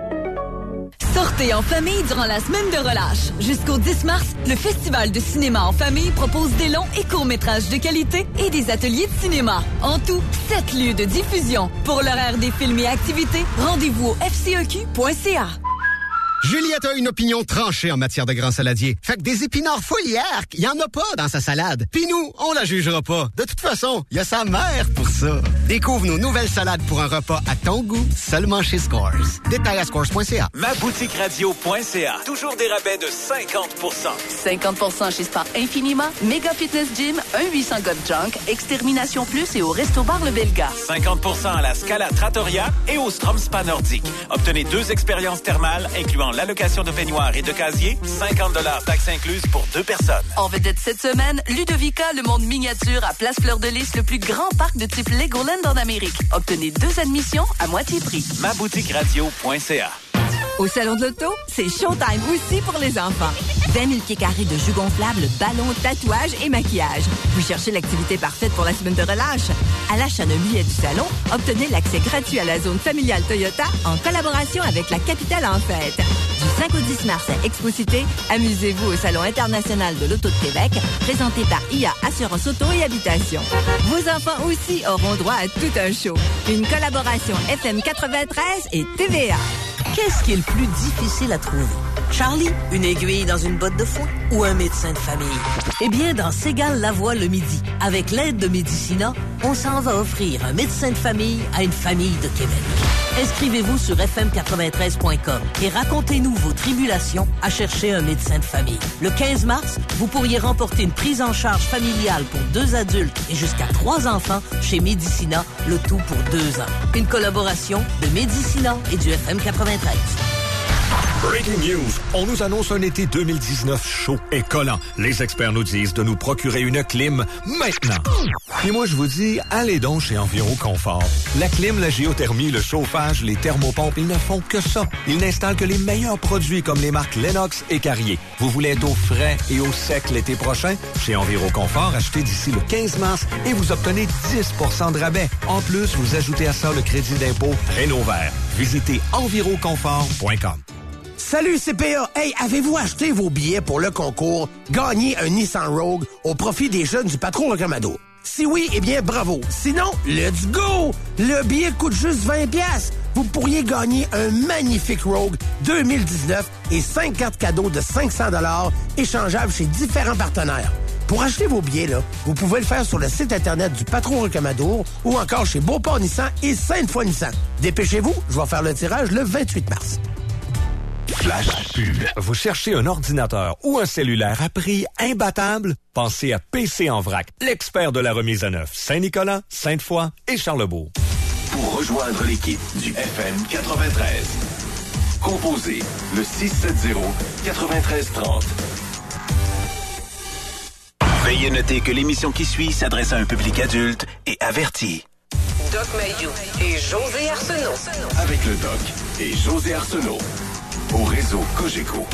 Sortez en famille durant la semaine de relâche. Jusqu'au dix mars, le Festival de cinéma en famille propose des longs et courts-métrages de qualité et des ateliers de cinéma. En tout, sept lieux de diffusion. Pour l'horaire des films et activités, rendez-vous au f c e q point c a. Juliette a une opinion tranchée en matière de grands saladiers. Fait que des épinards foliaires, il y en a pas dans sa salade. Puis nous, on la jugera pas. De toute façon, il y a sa mère pour ça. Découvre nos nouvelles salades pour un repas à ton goût, seulement chez Scores. Détail à scores point c a. ma boutique radio point c a. Toujours des rabais de cinquante pour cent. cinquante pour cent chez Sport Infiniment, Mega Fitness Gym, un huit cents God Junk, Extermination Plus et au Resto Bar Le Belga. cinquante pour cent à la Scala Trattoria et au Strom Spa Nordique. Obtenez deux expériences thermales, incluant l'allocation de peignoir et de casier, cinquante dollars taxes incluses pour deux personnes. En vedette cette semaine, Ludovica, le monde miniature à Place Fleur de Lys, le plus grand parc de type Legoland en Amérique. Obtenez deux admissions à moitié prix. ma boutique radio point c a. Au Salon de l'Auto, c'est showtime aussi pour les enfants. vingt mille pieds carrés de jus gonflables, ballons, tatouages et maquillage. Vous cherchez l'activité parfaite pour la semaine de relâche? À l'achat d'un billet du salon, obtenez l'accès gratuit à la zone familiale Toyota en collaboration avec la capitale en fête. Du cinq au dix mars à Expo-Cité, amusez-vous au Salon international de l'Auto de Québec, présenté par I A Assurance Auto et Habitation. Vos enfants aussi auront droit à tout un show. Une collaboration F M quatre-vingt-treize et T V A. Qu'est-ce qui est le plus difficile à trouver? Charlie, une aiguille dans une botte de foin ou un médecin de famille? Eh bien, dans Ségale-Lavoie le midi, avec l'aide de Médicina, on s'en va offrir un médecin de famille à une famille de Québec. Inscrivez-vous sur f m quatre-vingt-treize point com et racontez-nous vos tribulations à chercher un médecin de famille. Le quinze mars, vous pourriez remporter une prise en charge familiale pour deux adultes et jusqu'à trois enfants chez Médicina, le tout pour deux ans. Une collaboration de Médicina et du F M quatre-vingt-treize. Breaking news! On nous annonce un été deux mille dix-neuf chaud et collant. Les experts nous disent de nous procurer une clim maintenant. Et moi, je vous dis, allez donc chez Enviro Confort. La clim, la géothermie, le chauffage, les thermopompes, ils ne font que ça. Ils n'installent que les meilleurs produits comme les marques Lennox et Carrier. Vous voulez être au frais et au sec l'été prochain? Chez Enviro Confort, achetez d'ici le quinze mars et vous obtenez dix pour cent de rabais. En plus, vous ajoutez à ça le crédit d'impôt Rénovert. Visitez enviro confort point com. Salut C P A! Hey, avez-vous acheté vos billets pour le concours Gagner un Nissan Rogue au profit des jeunes du Patron Reclamado? Si oui, eh bien bravo! Sinon, let's go! Le billet coûte juste vingt dollars. Vous pourriez gagner un magnifique Rogue deux mille dix-neuf et cinq cartes cadeaux de cinq cents dollars échangeables chez différents partenaires. Pour acheter vos billets, là, vous pouvez le faire sur le site Internet du Patron Recamadour ou encore chez Beauport Nissan et Sainte-Foy Nissan. Dépêchez-vous, je vais faire le tirage le vingt-huit mars. Flash pub. Vous cherchez un ordinateur ou un cellulaire à prix imbattable? Pensez à P C en vrac, l'expert de la remise à neuf. Saint-Nicolas, Sainte-Foy et Charlebourg. Pour rejoindre l'équipe du F M quatre-vingt-treize, composez le six sept zéro, neuf trois trois zéro. Veuillez noter que l'émission qui suit s'adresse à un public adulte et averti. Doc Mayou et José Arsenault. Avec le Doc et José Arsenault. Au réseau Cogeco.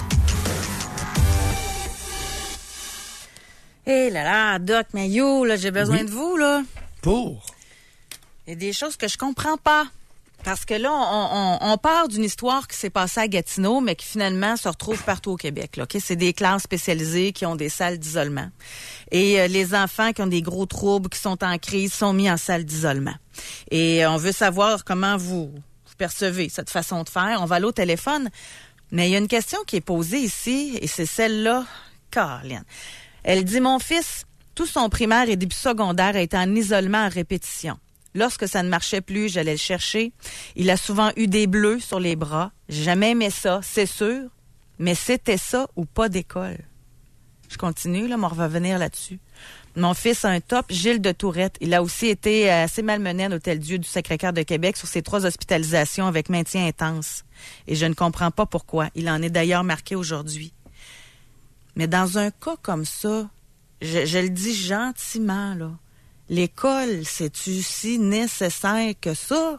Hé hey là là, Doc Mayou, là, j'ai besoin oui. de vous, là. Pour? Il y a des choses que je comprends pas. Parce que là, on, on, on part d'une histoire qui s'est passée à Gatineau, mais qui finalement se retrouve partout au Québec. Là, okay? C'est des classes spécialisées qui ont des salles d'isolement. Et euh, les enfants qui ont des gros troubles, qui sont en crise, sont mis en salle d'isolement. Et euh, on veut savoir comment vous, vous percevez cette façon de faire. On va aller au téléphone. Mais il y a une question qui est posée ici, et c'est celle-là, Caroline. Elle dit, mon fils, tout son primaire et début secondaire a été en isolement à répétition. Lorsque ça ne marchait plus, j'allais le chercher. Il a souvent eu des bleus sur les bras. J'ai jamais aimé ça, c'est sûr. Mais c'était ça ou pas d'école. Je continue, là, mais on va revenir là-dessus. Mon fils a un top, Gilles de Tourette. Il a aussi été assez malmené à l'Hôtel-Dieu du Sacré-Cœur de Québec sur ses trois hospitalisations avec maintien intense. Et je ne comprends pas pourquoi. Il en est d'ailleurs marqué aujourd'hui. Mais dans un cas comme ça, je, je le dis gentiment, là, l'école, c'est-tu si nécessaire que ça?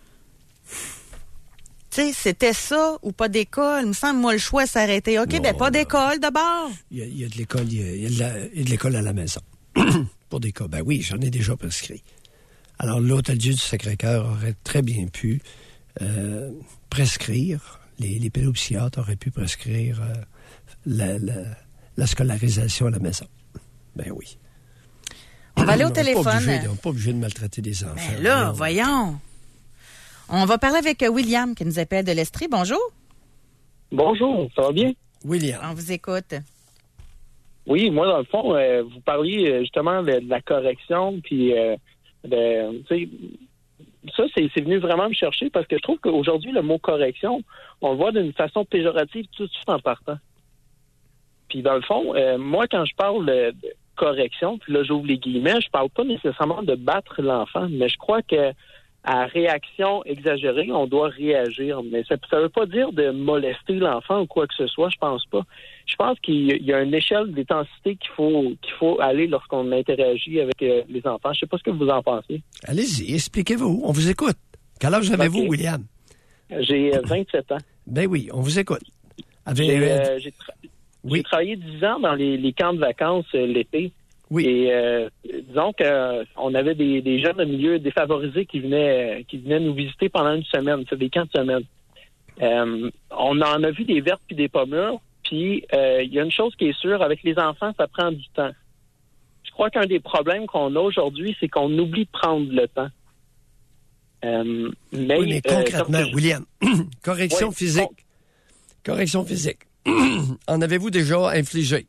Tu sais, c'était ça ou pas d'école? Il me semble, moi, le choix s'arrêtait. OK, non, ben pas d'école d'abord. Il y, a, il y a de l'école, il y a, il y a de, la, il y a de l'école à la maison. Pour des cas, ben oui, j'en ai déjà prescrit. Alors, l'Hôtel-Dieu du Sacré-Cœur aurait très bien pu euh, prescrire, les, les pédopsychiatres auraient pu prescrire euh, la, la, la scolarisation à la maison. Ben oui. On va aller au on téléphone. Pas obligé, on n'est pas obligé de maltraiter des enfants. Ben là, voyons. On va parler avec William qui nous appelle de l'Estrie. Bonjour. Bonjour, ça va bien? William. On vous écoute. Oui, moi, dans le fond, euh, vous parliez justement de, de la correction, puis euh, de, tu sais, ça, c'est, c'est venu vraiment me chercher parce que je trouve qu'aujourd'hui, le mot correction, on le voit d'une façon péjorative tout de suite en partant. Puis dans le fond, euh, moi, quand je parle de, de correction, puis là, j'ouvre les guillemets, je parle pas nécessairement de battre l'enfant, mais je crois que à réaction exagérée, on doit réagir. Mais ça ne veut pas dire de molester l'enfant ou quoi que ce soit, je pense pas. Je pense qu'il y a une échelle d'intensité qu'il faut qu'il faut aller lorsqu'on interagit avec euh, les enfants. Je sais pas ce que vous en pensez. Allez-y, expliquez-vous. On vous écoute. Quel âge avez-vous, okay. William? J'ai euh, vingt-sept ans. Ben oui, on vous écoute. Avez... J'ai, euh, j'ai, tra... oui. j'ai travaillé dix ans dans les, les camps de vacances euh, l'été. Oui. Et euh, disons que euh, on avait des, des jeunes de milieux défavorisés qui venaient qui venaient nous visiter pendant une semaine, c'est des camps de semaine. Euh, on en a vu des vertes puis des pas mûres. Puis euh, il y a une chose qui est sûre, avec les enfants, ça prend du temps. Je crois qu'un des problèmes qu'on a aujourd'hui, c'est qu'on oublie de prendre le temps. Euh, mais, oui, mais concrètement, euh, je... William, correction oui, physique. Bon. Correction physique. En avez-vous déjà infligé?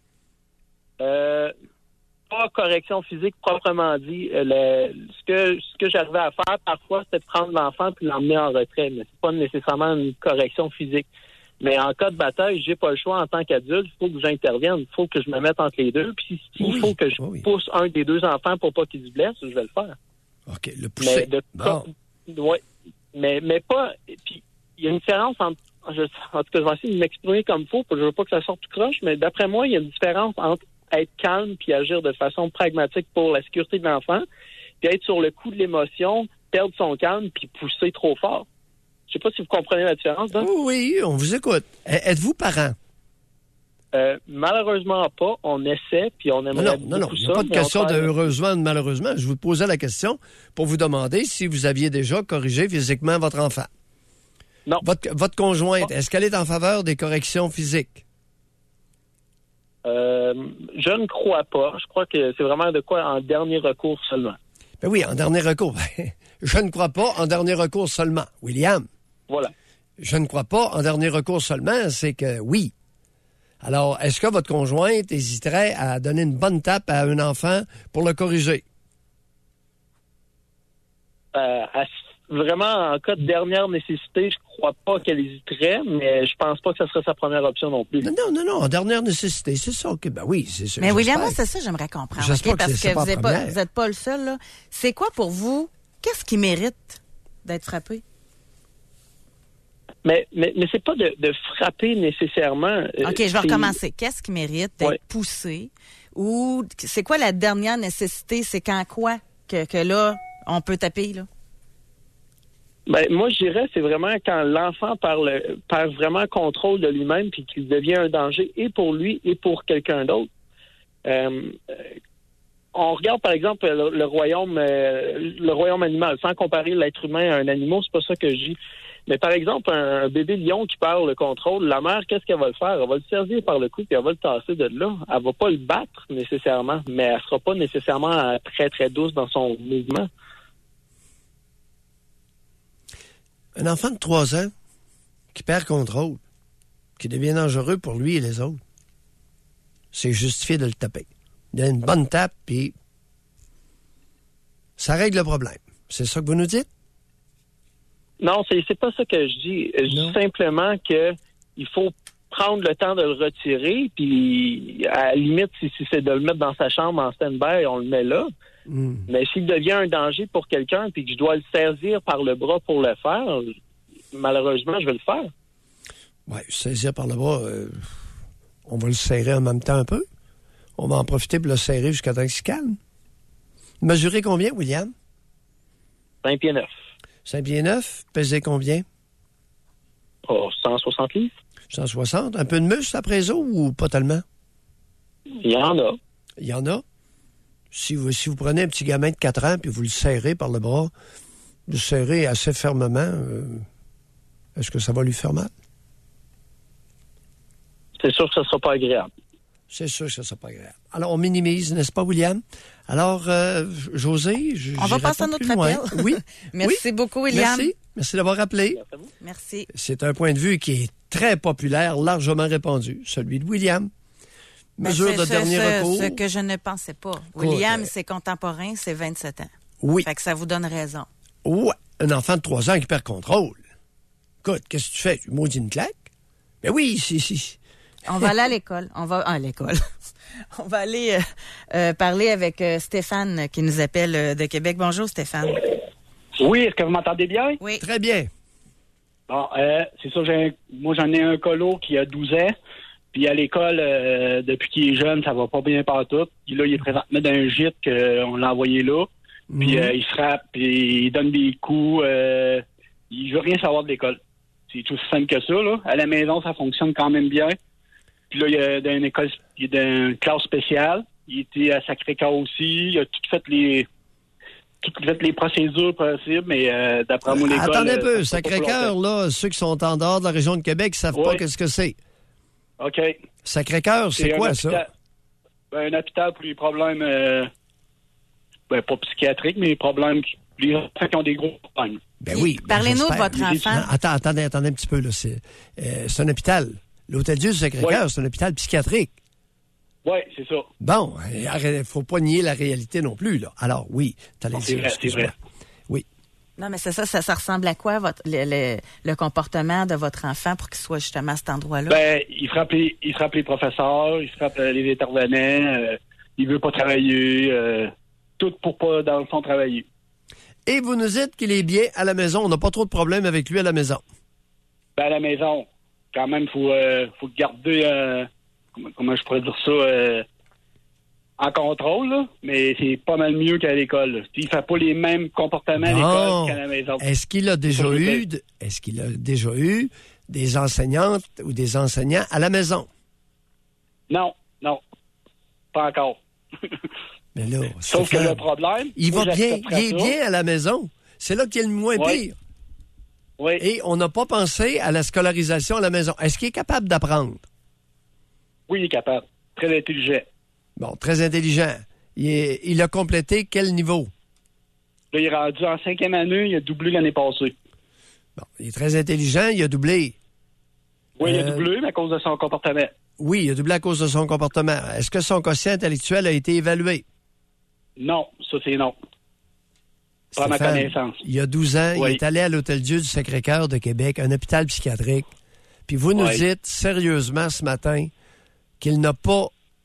Euh, pas correction physique proprement dit. Le, ce que ce que j'arrivais à faire parfois, c'était de prendre l'enfant puis l'emmener en retrait, mais c'est pas nécessairement une correction physique. Mais en cas de bataille, j'ai pas le choix en tant qu'adulte. Il faut que j'intervienne. Il faut que je me mette entre les deux. Puis s'il oui, faut que je oui. pousse un des deux enfants pour pas qu'il se blesse, je vais le faire. OK, le pousser. Mais, de, bon. ouais, mais, mais pas... Puis il y a une différence entre... Je, en tout cas, je vais essayer de m'exprimer comme il faut, parce que je veux pas que ça sorte tout croche, mais d'après moi, il y a une différence entre être calme puis agir de façon pragmatique pour la sécurité de l'enfant, puis être sur le coup de l'émotion, perdre son calme puis pousser trop fort. Je sais pas si vous comprenez la différence. Donc. Oui, on vous écoute. Êtes-vous parent? Euh, malheureusement pas. On essaie, puis on aimerait non, non, non, non. Il n'y a pas de question de heureusement ou de malheureusement. Je vous posais la question pour vous demander si vous aviez déjà corrigé physiquement votre enfant. Non. Votre, votre conjointe, est-ce qu'elle est en faveur des corrections physiques? Euh, je ne crois pas. Je crois que c'est vraiment de quoi en dernier recours seulement. Ben oui, en dernier recours. Je ne crois pas en dernier recours seulement. William? Voilà. Je ne crois pas en dernier recours seulement, c'est que oui. Alors, est-ce que votre conjointe hésiterait à donner une bonne tape à un enfant pour le corriger? Euh, à, vraiment, en cas de dernière nécessité, je crois pas qu'elle hésiterait, mais je pense pas que ce serait sa première option non plus. Non, non, non, non en dernière nécessité, c'est ça. Okay, ben oui, c'est ça. Mais William, moi, c'est ça que j'aimerais comprendre. J'espère okay, que parce c'est que pas vous n'êtes pas, vous êtes pas le seul, là. C'est quoi pour vous? Qu'est-ce qui mérite d'être frappé? Mais, mais, mais c'est pas de, de frapper nécessairement. OK, je vais recommencer. Qu'est-ce qui mérite d'être ouais. poussé? Ou c'est quoi la dernière nécessité? C'est quand quoi que, que là, on peut taper, là? Ben, moi, je dirais c'est vraiment quand l'enfant parle, perd vraiment contrôle de lui-même puis qu'il devient un danger et pour lui et pour quelqu'un d'autre. Euh, on regarde, par exemple, le, le royaume euh, le royaume animal, sans comparer l'être humain à un animal, c'est pas ça que je dis. Mais par exemple, un, un bébé lion qui perd le contrôle, la mère, qu'est-ce qu'elle va le faire? Elle va le servir par le cou puis elle va le tasser de là. Elle va pas le battre nécessairement, mais elle sera pas nécessairement très, très douce dans son mouvement. Un enfant de trois ans qui perd contrôle, qui devient dangereux pour lui et les autres, c'est justifié de le taper. Il a une bonne tape, puis ça règle le problème. C'est ça que vous nous dites? Non, c'est, c'est pas ça que je dis. Je dis simplement que il faut prendre le temps de le retirer, puis à la limite, si, si c'est de le mettre dans sa chambre en stand-by, on le met là. Mm. Mais s'il devient un danger pour quelqu'un, puis que je dois le saisir par le bras pour le faire, malheureusement, je vais le faire. Oui, saisir par le bras, euh, on va le serrer en même temps un peu. On va en profiter pour le serrer jusqu'à temps qu'il se calme. Mesurez combien, William? cinq pieds neuf. cinq pieds neuf, pesez combien? Oh, cent soixante livres. cent soixante. Un peu de muscle après les os ou pas tellement? Il y en a. Il y en a. Si vous, si vous prenez un petit gamin de quatre ans puis vous le serrez par le bras, le serrez assez fermement, euh, est-ce que ça va lui faire mal? C'est sûr que ça ne sera pas agréable. C'est sûr que ça ne sera pas agréable. Alors, on minimise, n'est-ce pas, William? Alors, euh, José, je On va passer à notre appel. Oui. Merci oui. beaucoup, William. Merci. Merci d'avoir rappelé. Merci à vous. Merci. C'est un point de vue qui est très populaire, largement répandu, celui de William. Mesure ben, de ce, dernier ce, recours. Ce que je ne pensais pas. William, c'est contemporain, c'est vingt-sept ans. Oui. Fait que ça vous donne raison. Ouais. Un enfant de trois ans qui perd contrôle. Écoute, qu'est-ce que tu fais? Tu maudis une claque? Ben oui, si, si. On va aller à l'école. On va à l'école. On va aller euh, euh, parler avec euh, Stéphane qui nous appelle euh, de Québec. Bonjour, Stéphane. Oui, est-ce que vous m'entendez bien? Oui. Très bien. Bon, euh, c'est ça, j'ai un, moi j'en ai un colo qui a douze ans, puis à l'école, euh, depuis qu'il est jeune, ça va pas bien partout. Puis là, il est présentement dans un gîte qu'on l'a envoyé là, puis mm-hmm. euh, il frappe, puis il donne des coups, euh, il veut rien savoir de l'école. C'est tout simple que ça, là. À la maison, ça fonctionne quand même bien. Puis là, il est dans une école, il est dans une classe spéciale. Il était à Sacré-Cœur aussi. Il a tout fait les, tout fait les procédures possibles, mais euh, d'après moi, l'école... Attendez un peu, Sacré-Cœur, là, ceux qui sont en dehors de la région de Québec ne savent oui. pas qu'est-ce que c'est. OK. Sacré-Cœur, c'est, c'est quoi, hôpital, ça? Ben, un hôpital pour les problèmes, euh, ben, pas psychiatriques, mais les problèmes, les enfants qui ont des gros problèmes. Ben oui. Ben, parlez-nous de votre enfant. Non, attends, attendez, attendez un petit peu, là. C'est, euh, c'est un hôpital. L'Hôtel-Dieu du Sacré-Cœur, oui. c'est un hôpital psychiatrique. Oui, c'est ça. Bon, il ne faut pas nier la réalité non plus, là. Alors, oui, tu allais dire, c'est vrai. Oui. Non, mais c'est ça, ça, ça ressemble à quoi, votre, le, le, le comportement de votre enfant pour qu'il soit justement à cet endroit-là? Ben, il frappe les, il frappe les professeurs, il frappe les intervenants, euh, il veut pas travailler, euh, tout pour pas, dans le fond, travailler. Et vous nous dites qu'il est bien à la maison, on n'a pas trop de problèmes avec lui à la maison? Ben, à la maison, quand même, il faut, euh, faut garder, euh, comment, comment je pourrais dire ça, euh, en contrôle, là, mais c'est pas mal mieux qu'à l'école. Là. Il fait pas les mêmes comportements à l'école qu'à la maison. Est-ce qu'il a déjà eu, de, est-ce qu'il a déjà eu des enseignantes ou des enseignants à la maison? Non, non, pas encore. Mais là, sauf que le problème, il va bien, il est ça. bien à la maison. C'est là qu'il est le moins oui. pire. Oui. Et on n'a pas pensé à la scolarisation à la maison. Est-ce qu'il est capable d'apprendre? Oui, il est capable. Très intelligent. Bon, très intelligent. Il, est, il a complété quel niveau? Là, il est rendu en cinquième année, il a doublé l'année passée. Bon, il est très intelligent, il a doublé. Oui, euh, il a doublé, mais à cause de son comportement. Oui, il a doublé à cause de son comportement. Est-ce que son quotient intellectuel a été évalué? Non, ça c'est non. Pas ma connaissance. Il y a douze ans, oui. il est allé à l'Hôtel-Dieu du Sacré-Cœur de Québec, un hôpital psychiatrique. Puis vous nous oui. dites sérieusement ce matin qu'il n'a pas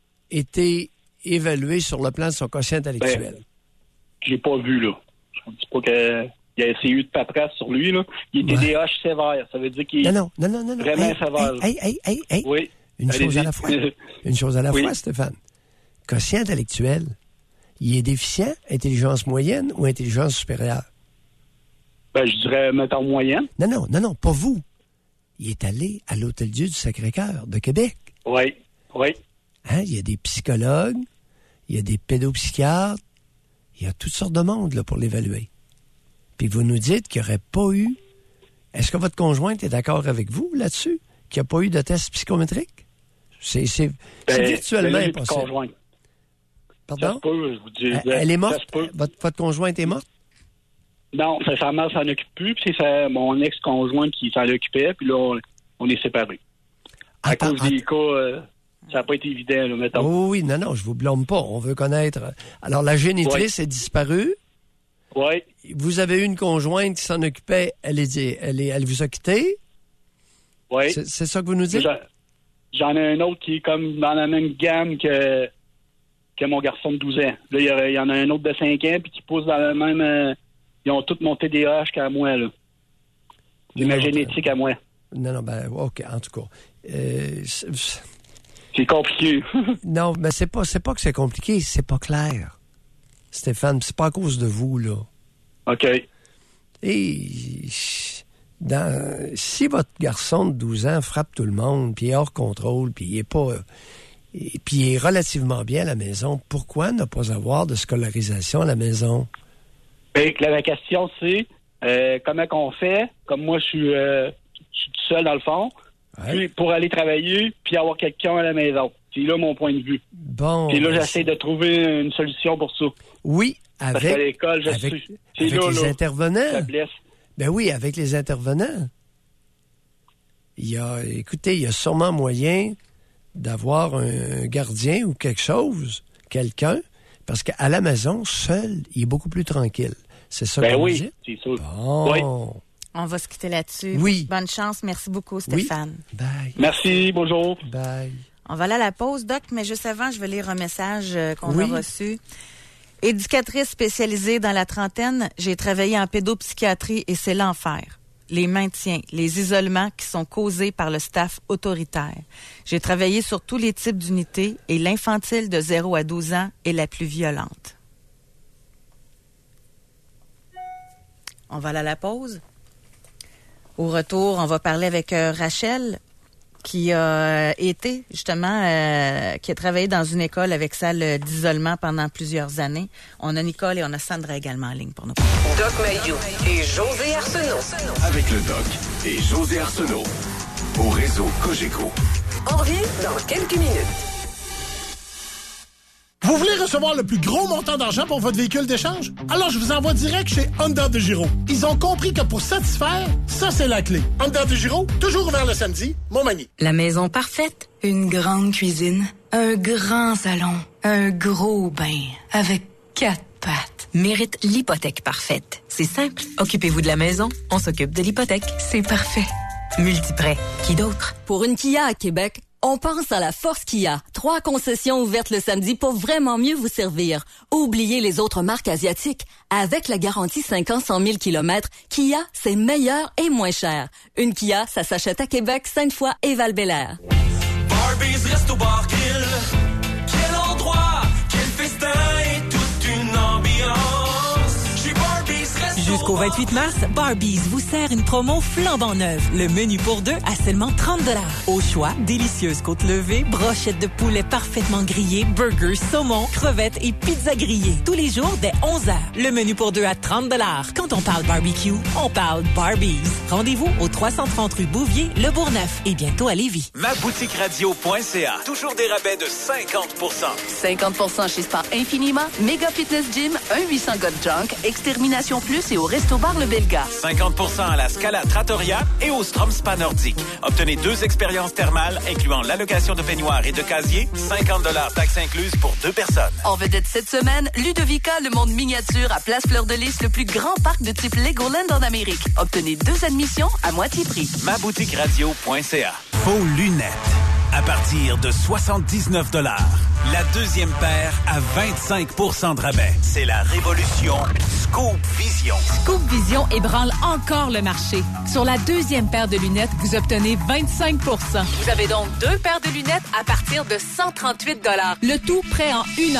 été évalué sur le plan de son quotient intellectuel. Ben, j'ai pas vu, là. Je ne dis pas qu'il y a essayé de paperasse sur lui, là. Il est ouais. T D A H sévère. Ça veut dire qu'il est non, non, non, non, non. vraiment hey, sévère. Hey, hey, hey, hey. Oui. Une Allez-y. chose à la fois. Une chose à la oui. fois, Stéphane. Quotient intellectuel, il est déficient, intelligence moyenne ou intelligence supérieure? Ben, je dirais, mettons, moyenne. Non, non, non, non, pas vous. Il est allé à l'Hôtel-Dieu du Sacré-Cœur de Québec. Oui, oui. Hein, il y a des psychologues, il y a des pédopsychiatres, il y a toutes sortes de monde là, pour l'évaluer. Puis vous nous dites qu'il n'y aurait pas eu... Est-ce que votre conjointe est d'accord avec vous là-dessus? Qu'il n'y a pas eu de test psychométrique? C'est, c'est, c'est ben, virtuellement ben, impossible. Conjointe. Pardon? Ça se peut, je vous dis. Elle, elle est morte? Votre, votre conjointe est morte? Non, sa, sa mère s'en occupe plus, puis c'est sa, mon ex-conjoint qui s'en occupait, puis là, on, on est séparés. À Attends, cause des cas, euh, ça n'a pas été évident, là, mettons. Oh oui, non, non, je vous blâme pas. On veut connaître. Alors, la génitrice ouais. est disparue. Oui. Vous avez eu une conjointe qui s'en occupait. Elle, est, elle, est, elle vous a quitté? Oui. C'est, c'est ça que vous nous dites? J'en, j'en ai un autre qui est comme dans la même gamme que, que mon garçon de douze ans. Là, il y, a, il y en a un autre de cinq ans, puis qui pousse dans le même... Euh, ils ont tous mon T D A H qu'à moi, là. C'est ma génétique à moi. Non, non, ben, OK, en tout cas. Euh, c'est, c'est compliqué. Non, mais c'est pas, c'est pas que c'est compliqué, c'est pas clair. Stéphane, c'est pas à cause de vous, là. OK. Et dans, si votre garçon de douze ans frappe tout le monde, puis il est hors contrôle, puis il est pas... Et, puis il est relativement bien à la maison, pourquoi ne pas avoir de scolarisation à la maison? Bien, la question, c'est euh, comment qu'on fait? Comme moi, je suis, euh, je suis tout seul, dans le fond, ouais. Puis pour aller travailler, puis avoir quelqu'un à la maison. C'est là mon point de vue. Bon. Puis là, j'essaie de trouver une solution pour ça. Oui, avec, Parce qu'à l'école, je avec, suis... C'est avec là, les là, intervenants. ça blesse. Ben oui, avec les intervenants. Il y a, écoutez, il y a sûrement moyen d'avoir un gardien ou quelque chose, quelqu'un, parce qu'à la maison, seul, il est beaucoup plus tranquille. C'est ça ben que vous oui, dites? c'est sûr. Bon. Oui. On va se quitter là-dessus. Oui. Bonne chance. Merci beaucoup, Stéphane. Oui. Bye. Merci, bonjour. Bye. On va aller à la pause, Doc, mais juste avant, je vais lire un message qu'on oui. a reçu. Éducatrice spécialisée dans la trentaine, j'ai travaillé en pédopsychiatrie et c'est l'enfer. Les maintiens, les isolements qui sont causés par le staff autoritaire. J'ai travaillé sur tous les types d'unités et l'infantile de zéro à douze ans est la plus violente. On va aller à la pause. Au retour, on va parler avec euh, Rachel, qui a été, justement, euh, qui a travaillé dans une école avec salle d'isolement pendant plusieurs années. On a Nicole et on a Sandra également en ligne pour nous. Doc Mayou et José Arsenault. Avec le Doc et José Arsenault. Au réseau Cogeco. On revient dans quelques minutes. Vous voulez recevoir le plus gros montant d'argent pour votre véhicule d'échange? Alors, je vous envoie direct chez Honda de Giro. Ils ont compris que pour satisfaire, ça, c'est la clé. Honda de Giro, toujours ouvert le samedi, Montmagny. La maison parfaite, une grande cuisine, un grand salon, un gros bain avec quatre pattes. Mérite l'hypothèque parfaite. C'est simple. Occupez-vous de la maison, on s'occupe de l'hypothèque. C'est parfait. Multiprêt. Qui d'autre? Pour une Kia à Québec, on pense à la Force Kia. Trois concessions ouvertes le samedi pour vraiment mieux vous servir. Oubliez les autres marques asiatiques. Avec la garantie cinq ans, cent mille kilomètres, Kia, c'est meilleur et moins cher. Une Kia, ça s'achète à Québec, Sainte-Foy et Val-Bélair. Barbies, resto, bar, grill. Quel endroit, quel festin et toute une ambiance. Chez Barbies, resto, Jusqu'au vingt-huit mars, Barbies vous sert une promo flambant neuve. Le menu pour deux à seulement trente dollars. Au choix, délicieuses côtes levées, brochettes de poulet parfaitement grillées, burgers, saumon, crevettes et pizza grillée. Tous les jours dès onze heures. Le menu pour deux à trente dollars. Quand on parle barbecue, on parle Barbies. Rendez-vous au trois cent trente rue Bouvier, Le Bourgneuf et bientôt à Lévis. ma boutique radio point c a. Toujours des rabais de cinquante pour cent. cinquante pour cent chez Sport Infiniment, Mega Fitness Gym, un huit cents God Junk, Extermination Plus et au Resto Bar Le Belga. cinquante pour cent à la Scala Trattoria et au Strom Spa Nordique. Obtenez deux expériences thermales incluant l'allocation de peignoir et de casier, cinquante dollars taxes incluses pour deux personnes. En vedette cette semaine, Ludovica, le monde miniature à Place Fleur de Lys, le plus grand parc de type Legoland en Amérique. Obtenez deux admissions à moitié prix. ma boutique radio point c a. Faux lunettes. À partir de soixante-dix-neuf dollars. La deuxième paire à vingt-cinq pour cent de rabais. C'est la révolution Scoop Vision. Scoop Vision ébranle encore le marché. Sur la deuxième paire de lunettes, vous obtenez vingt-cinq pour cent. Vous avez donc deux paires de lunettes à partir de cent trente-huit dollars. Le tout prêt en une heure.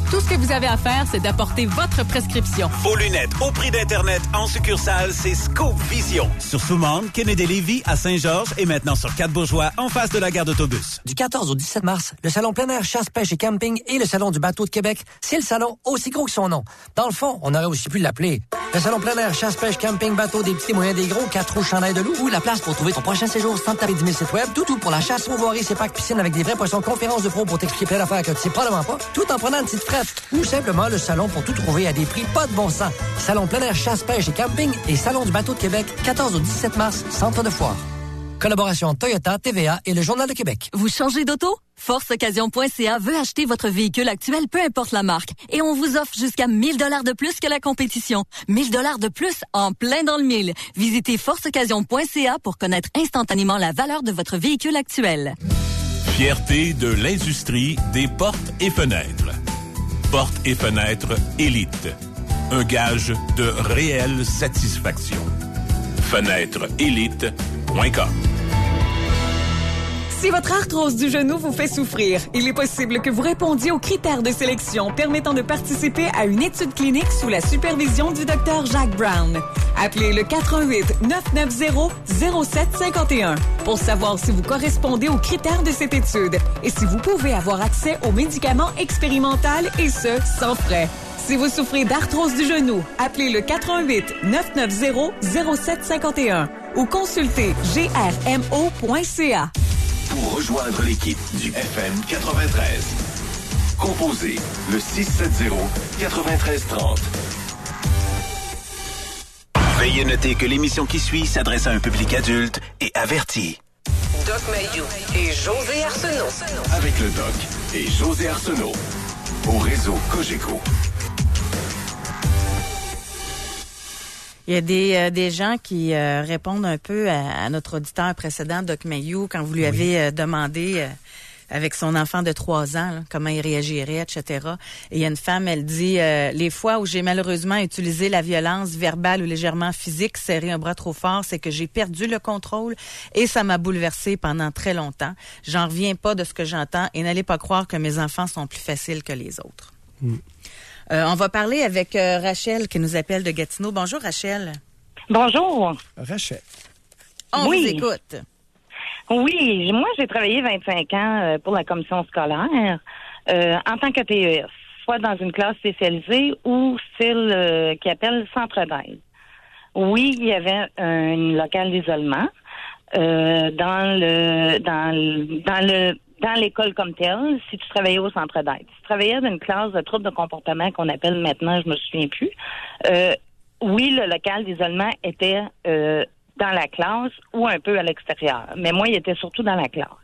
Tout ce que vous avez à faire, c'est d'apporter votre prescription. Vos lunettes au prix d'Internet en succursale, c'est Scoop Vision. Sur Soumande, Kennedy-Lévis, à Saint-Georges et maintenant sur Quatre-Bourgeois, en face de la gare d'autobus. Du quatorze au dix-sept mars, le Salon plein air chasse, pêche et camping et le Salon du bateau de Québec, c'est le salon aussi gros que son nom. Dans le fond, on aurait aussi pu l'appeler le Salon plein air chasse, pêche, camping, bateau, des petits, des moyens, des gros, quatre roues, chandail de loup ou la place pour trouver ton prochain séjour sans taper dix mille sites web. Tout tout pour la chasse, voirie, c'est pas piscine avec des vrais poissons, conférences de pros pour t'expliquer plein d'affaires que tu sais probablement pas, tout en prenant une petite frette. Ou simplement le salon pour tout trouver à des prix pas de bon sens. Salon plein air chasse, pêche et camping et Salon du bateau de Québec, quatorze au dix-sept mars, Centre de foire. Collaboration Toyota, T V A et le Journal de Québec. Vous changez d'auto? force occasion point c a veut acheter votre véhicule actuel, peu importe la marque. Et on vous offre jusqu'à mille dollars de plus que la compétition. mille dollars de plus en plein dans le mille. Visitez force occasion point c a pour connaître instantanément la valeur de votre véhicule actuel. Fierté de l'industrie des portes et fenêtres. Portes et fenêtres Élite. Un gage de réelle satisfaction. fenêtre élite point com. Si votre arthrose du genou vous fait souffrir, il est possible que vous répondiez aux critères de sélection permettant de participer à une étude clinique sous la supervision du docteur Jacques Brown. Appelez le quatre un huit neuf neuf zéro zéro sept cinq un pour savoir si vous correspondez aux critères de cette étude et si vous pouvez avoir accès aux médicaments expérimentaux et ce, sans frais. Si vous souffrez d'arthrose du genou, appelez le quatre un huit neuf neuf zéro zéro sept cinq un ou consultez g r m o point c a. Pour rejoindre l'équipe du F M quatre-vingt-treize, composez le six sept zéro neuf trois trois zéro. Veuillez noter que l'émission qui suit s'adresse à un public adulte et averti. Doc Mayou et José Arsenault. Avec le Doc et José Arsenault. Au réseau Cogeco. Il y a des, euh, des gens qui euh, répondent un peu à, à notre auditeur précédent, Doc Mayou, quand vous lui avez oui. euh, demandé euh, avec son enfant de trois ans là, comment il réagirait, et cetera. Et il y a une femme, elle dit euh, « Les fois où j'ai malheureusement utilisé la violence verbale ou légèrement physique, serrer un bras trop fort, c'est que j'ai perdu le contrôle et ça m'a bouleversée pendant très longtemps. J'en reviens pas de ce que j'entends et n'allez pas croire que mes enfants sont plus faciles que les autres. Mm. » Euh, on va parler avec euh, Rachel qui nous appelle de Gatineau. Bonjour, Rachel. Bonjour. Rachel. On oui. vous écoute. Oui, moi, j'ai travaillé vingt-cinq ans pour la commission scolaire euh, en tant que T E S, soit dans une classe spécialisée ou style euh, qui appelle centre d'aide. Oui, il y avait un local d'isolement euh, dans le dans le dans le dans l'école comme telle, si tu travaillais au centre d'aide. Si tu travaillais dans une classe de troubles de comportement qu'on appelle maintenant, je me souviens plus, euh, oui, le local d'isolement était euh, dans la classe ou un peu à l'extérieur. Mais moi, il était surtout dans la classe.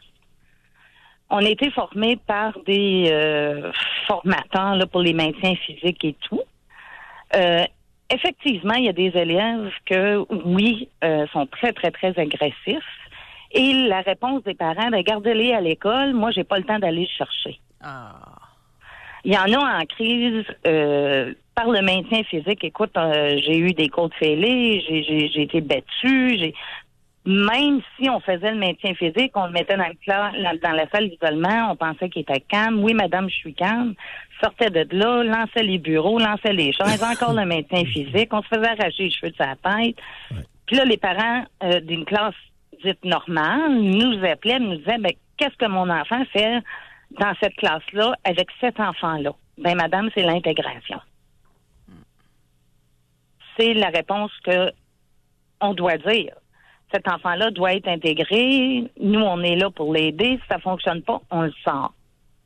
On a été formés par des euh, formateurs là, pour les maintiens physiques et tout. Euh, effectivement, il y a des élèves que, oui, euh, sont très, très, très agressifs. Et la réponse des parents, ben, gardez-les à l'école, moi, j'ai pas le temps d'aller le chercher. Ah. Il y en a en crise euh, par le maintien physique. Écoute, euh, j'ai eu des côtes fêlées, j'ai, j'ai, j'ai été battue, j'ai... Même si on faisait le maintien physique, on le mettait dans, le cla- dans la salle d'isolement, on pensait qu'il était calme. Oui, madame, je suis calme. Sortait de là, lançait les bureaux, lançait les chaises, encore le maintien physique. On se faisait arracher les cheveux de sa tête. Ouais. Puis là, les parents euh, d'une classe dite normale nous appelaient, nous disaient, ben, qu'est-ce que mon enfant fait dans cette classe-là avec cet enfant-là? Ben, madame, c'est l'intégration. C'est la réponse que on doit dire. Cet enfant-là doit être intégré. Nous, on est là pour l'aider. Si ça fonctionne pas, on le sort.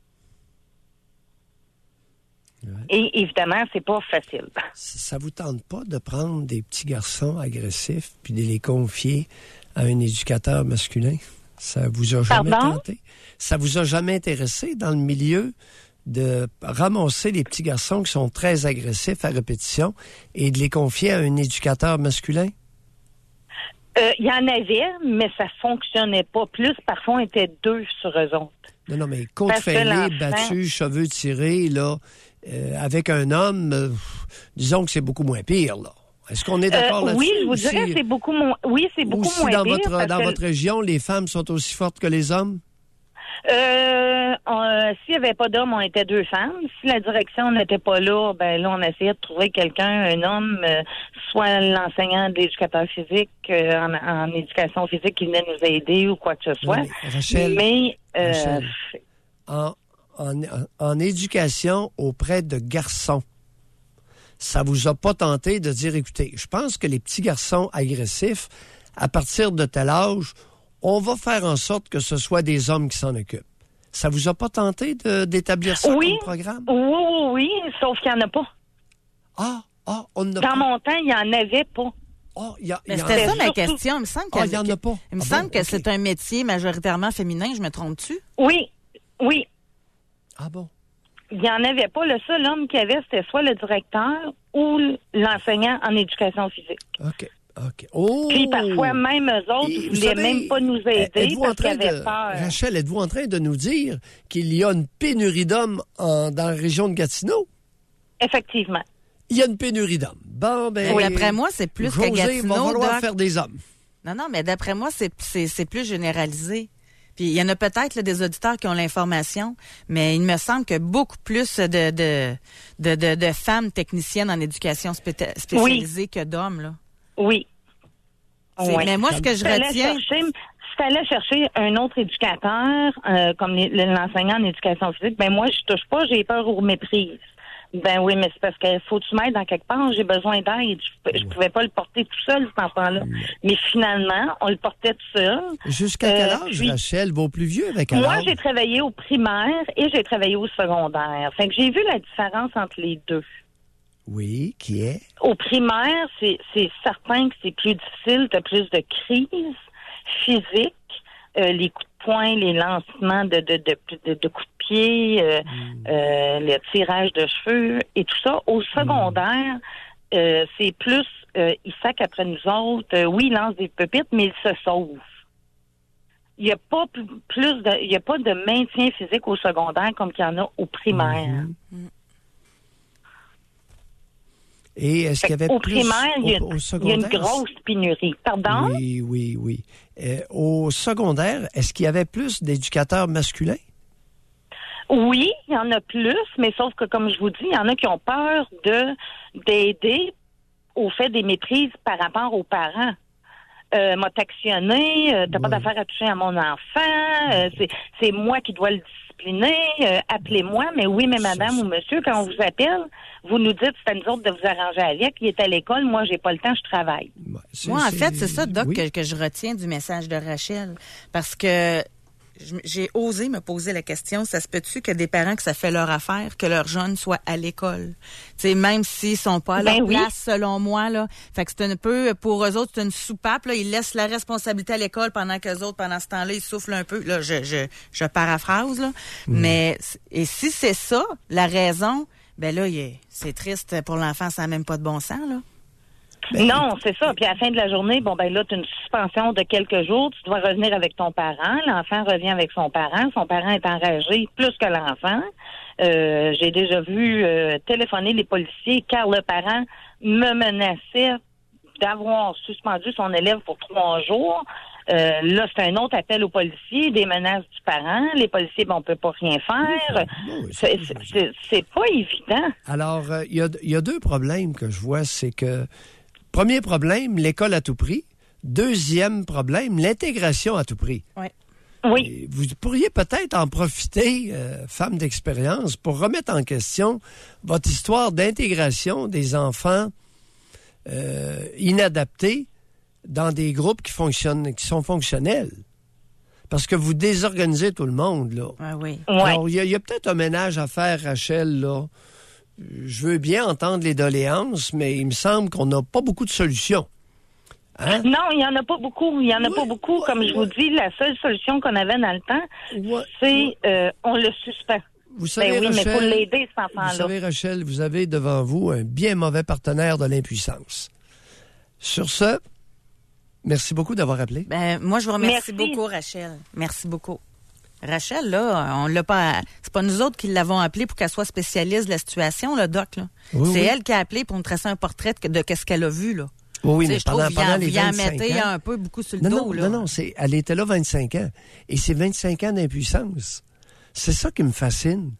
Ouais. Et évidemment, c'est pas facile. Ça vous tente pas de prendre des petits garçons agressifs puis de les confier à un éducateur masculin? Ça vous a jamais Pardon? tenté? Ça vous a jamais intéressé dans le milieu de ramasser les petits garçons qui sont très agressifs à répétition et de les confier à un éducateur masculin? Il euh, y en avait, mais ça fonctionnait pas. Plus, parfois, on était deux sur eux autres. Non, non, mais côte fêlée, battu, cheveux tirés, là, euh, avec un homme, euh, disons que c'est beaucoup moins pire, là. Est-ce qu'on est d'accord euh, là-dessus? Oui, je vous dirais que c'est beaucoup moins. Oui, c'est beaucoup ou si moins dans pire. Votre, dans que... votre région, les femmes sont aussi fortes que les hommes? Euh, on- s'il n'y avait pas d'hommes, on était deux femmes. Si la direction n'était pas là, ben là, on essayait de trouver quelqu'un, un homme, euh, soit l'enseignant de l'éducateur physique euh, en, en éducation physique qui venait nous aider ou quoi que ce soit. Oui, mais Rachel, mais euh, Rachel, en, en, en éducation auprès de garçons, ça vous a pas tenté de dire, écoutez, je pense que les petits garçons agressifs, à partir de tel âge, on va faire en sorte que ce soit des hommes qui s'en occupent. Ça vous a pas tenté de, d'établir ça oui, comme programme? Oui, oui, oui, sauf qu'il n'y en a pas. Ah, ah, on n'a Dans pas. mon temps, il n'y en avait pas. Oh, y a, Mais y en c'était a- ça ma question. Il me semble Ah, qu'il il y en a pas. Il me Ah semble bon? que Ok. c'est un métier majoritairement féminin. Je me trompe-tu? Oui, oui. Ah bon? Il n'y en avait pas. Le seul homme qu'il y avait, c'était soit le directeur ou l'enseignant en éducation physique. OK. OK. Oh! Puis parfois, même eux autres Et ne vous voulaient savez, même pas nous aider êtes-vous en parce qu'ils train avaient de, peur. Rachel, êtes-vous en train de nous dire qu'il y a une pénurie d'hommes en- dans la région de Gatineau? Effectivement. Il y a une pénurie d'hommes. Bon, ben. Mais d'après moi, c'est plus qu'à José, Gatineau, va falloir Doc. faire des hommes. Non, non, mais d'après moi, c'est, c'est, c'est plus généralisé. Puis il y en a peut-être là, des auditeurs qui ont l'information, mais il me semble que beaucoup plus de, de, de, de, de femmes techniciennes en éducation spé- spécialisée que d'hommes. Là. Oui. C'est- Oui. Mais moi, ce que je Si t'allais retiens... chercher- si t'allais chercher un autre éducateur, euh, comme les- l'enseignant en éducation physique, ben moi, je touche pas, j'ai peur ou méprise. Ben oui, mais c'est parce qu'il faut que tu m'aides dans quelque part, j'ai besoin d'aide. Je, je pouvais pas le porter tout seul, cet enfant-là. Mais finalement, on le portait tout seul. Jusqu'à quel Euh, âge, puis- Rachel? Vos plus vieux avec quel Moi, âge? j'ai travaillé au primaire et j'ai travaillé au secondaire. Fait que j'ai vu la différence entre les deux. Oui, qui est? Au primaire, c'est, c'est certain que c'est plus difficile, t'as plus de crises physiques, euh, les coups de poing, les lancements de, de, de, de, de coups de pied, euh, euh, le tirage de cheveux et tout ça. Au secondaire, euh, c'est plus, euh, ils sacent après nous autres. Euh, oui, ils lancent des pupitres, mais ils se sauvent. Il n'y a pas plus plus de, il y a pas de maintien physique au secondaire comme qu'il y en a au primaire. Et est-ce qu'il y avait Au plus primaire, il y a, au, au il y a secondaire? une grosse pénurie. Pardon? Oui, oui, oui. Euh, au secondaire, est-ce qu'il y avait plus d'éducateurs masculins? Oui, il y en a plus, mais sauf que, comme je vous dis, il y en a qui ont peur de d'aider au fait des méprises par rapport aux parents. Euh, m'a actionné, euh, t'as pas d'affaire à toucher à mon enfant, euh, c'est, c'est moi qui dois le discipliner, euh, appelez-moi, mais oui, mais madame ou monsieur, quand on vous appelle, vous nous dites c'est à nous autres de vous arranger avec, il est à l'école, moi j'ai pas le temps, je travaille. Moi, en fait, c'est ça, Doc, que, que je retiens du message de Rachel. Parce que je- j'ai osé me poser la question, ça se peut-tu que des parents que ça fait leur affaire, que leurs jeunes soient à l'école? Tu sais, même s'ils sont pas à leur Ben oui. place, selon moi, là. Fait que c'est un peu, pour eux autres, c'est une soupape, là. Ils laissent la responsabilité à l'école pendant qu'eux autres, pendant ce temps-là, ils soufflent un peu. Là, je, je, je paraphrase, là. Mais, et si c'est ça, la raison, ben là, il est- c'est triste pour l'enfant, ça n'a même pas de bon sens, là. Non, c'est ça. Puis à la fin de la journée, bon ben là, tu as une suspension de quelques jours, tu dois revenir avec ton parent. L'enfant revient avec son parent. Son parent est enragé plus que l'enfant. Euh, j'ai déjà vu euh, téléphoner les policiers car le parent me menaçait d'avoir suspendu son élève pour trois jours. Euh, là, c'est un autre appel aux policiers, des menaces du parent. Les policiers, ben, on peut pas rien faire. C'est, c'est, c'est, c'est pas évident. Alors, euh, il y, a, il y a deux problèmes que je vois. C'est que, premier problème, l'école à tout prix. Deuxième problème, l'intégration à tout prix. Ouais. Oui. Vous pourriez peut-être en profiter, euh, femme d'expérience, pour remettre en question votre histoire d'intégration des enfants euh, inadaptés dans des groupes qui fonctionnent, qui sont fonctionnels. Parce que vous désorganisez tout le monde, là. Ah oui. Alors, il y a, il y a peut-être un ménage à faire, Rachel, là. Je veux bien entendre les doléances, mais il me semble qu'on n'a pas beaucoup de solutions. Hein? Non, il n'y en a pas beaucoup. Il n'y en a pas beaucoup. Comme je vous dis, la seule solution qu'on avait dans le temps, c'est euh, on le suspend. Vous savez, ben oui, Rachel, mais il faut l'aider, cet enfant-là. Vous savez, Rachel, vous avez devant vous un bien mauvais partenaire de l'impuissance. Sur ce, merci beaucoup d'avoir appelé. Ben, moi, je vous remercie Merci. beaucoup, Rachel. Merci beaucoup. Rachel, là, on l'a pas. C'est pas nous autres qui l'avons appelée pour qu'elle soit spécialiste de la situation, le doc. Là. Oui, c'est oui. elle qui a appelé pour nous tracer un portrait de, de qu'est-ce qu'elle a vu, là. Oui, T'sais, mais je pendant, trouve pendant qu'il les y en vingt-cinq mettait ans... un peu beaucoup sur le non, dos. Non, là. non, non, c'est, elle était là vingt-cinq ans. Et c'est vingt-cinq ans d'impuissance. C'est ça qui me fascine.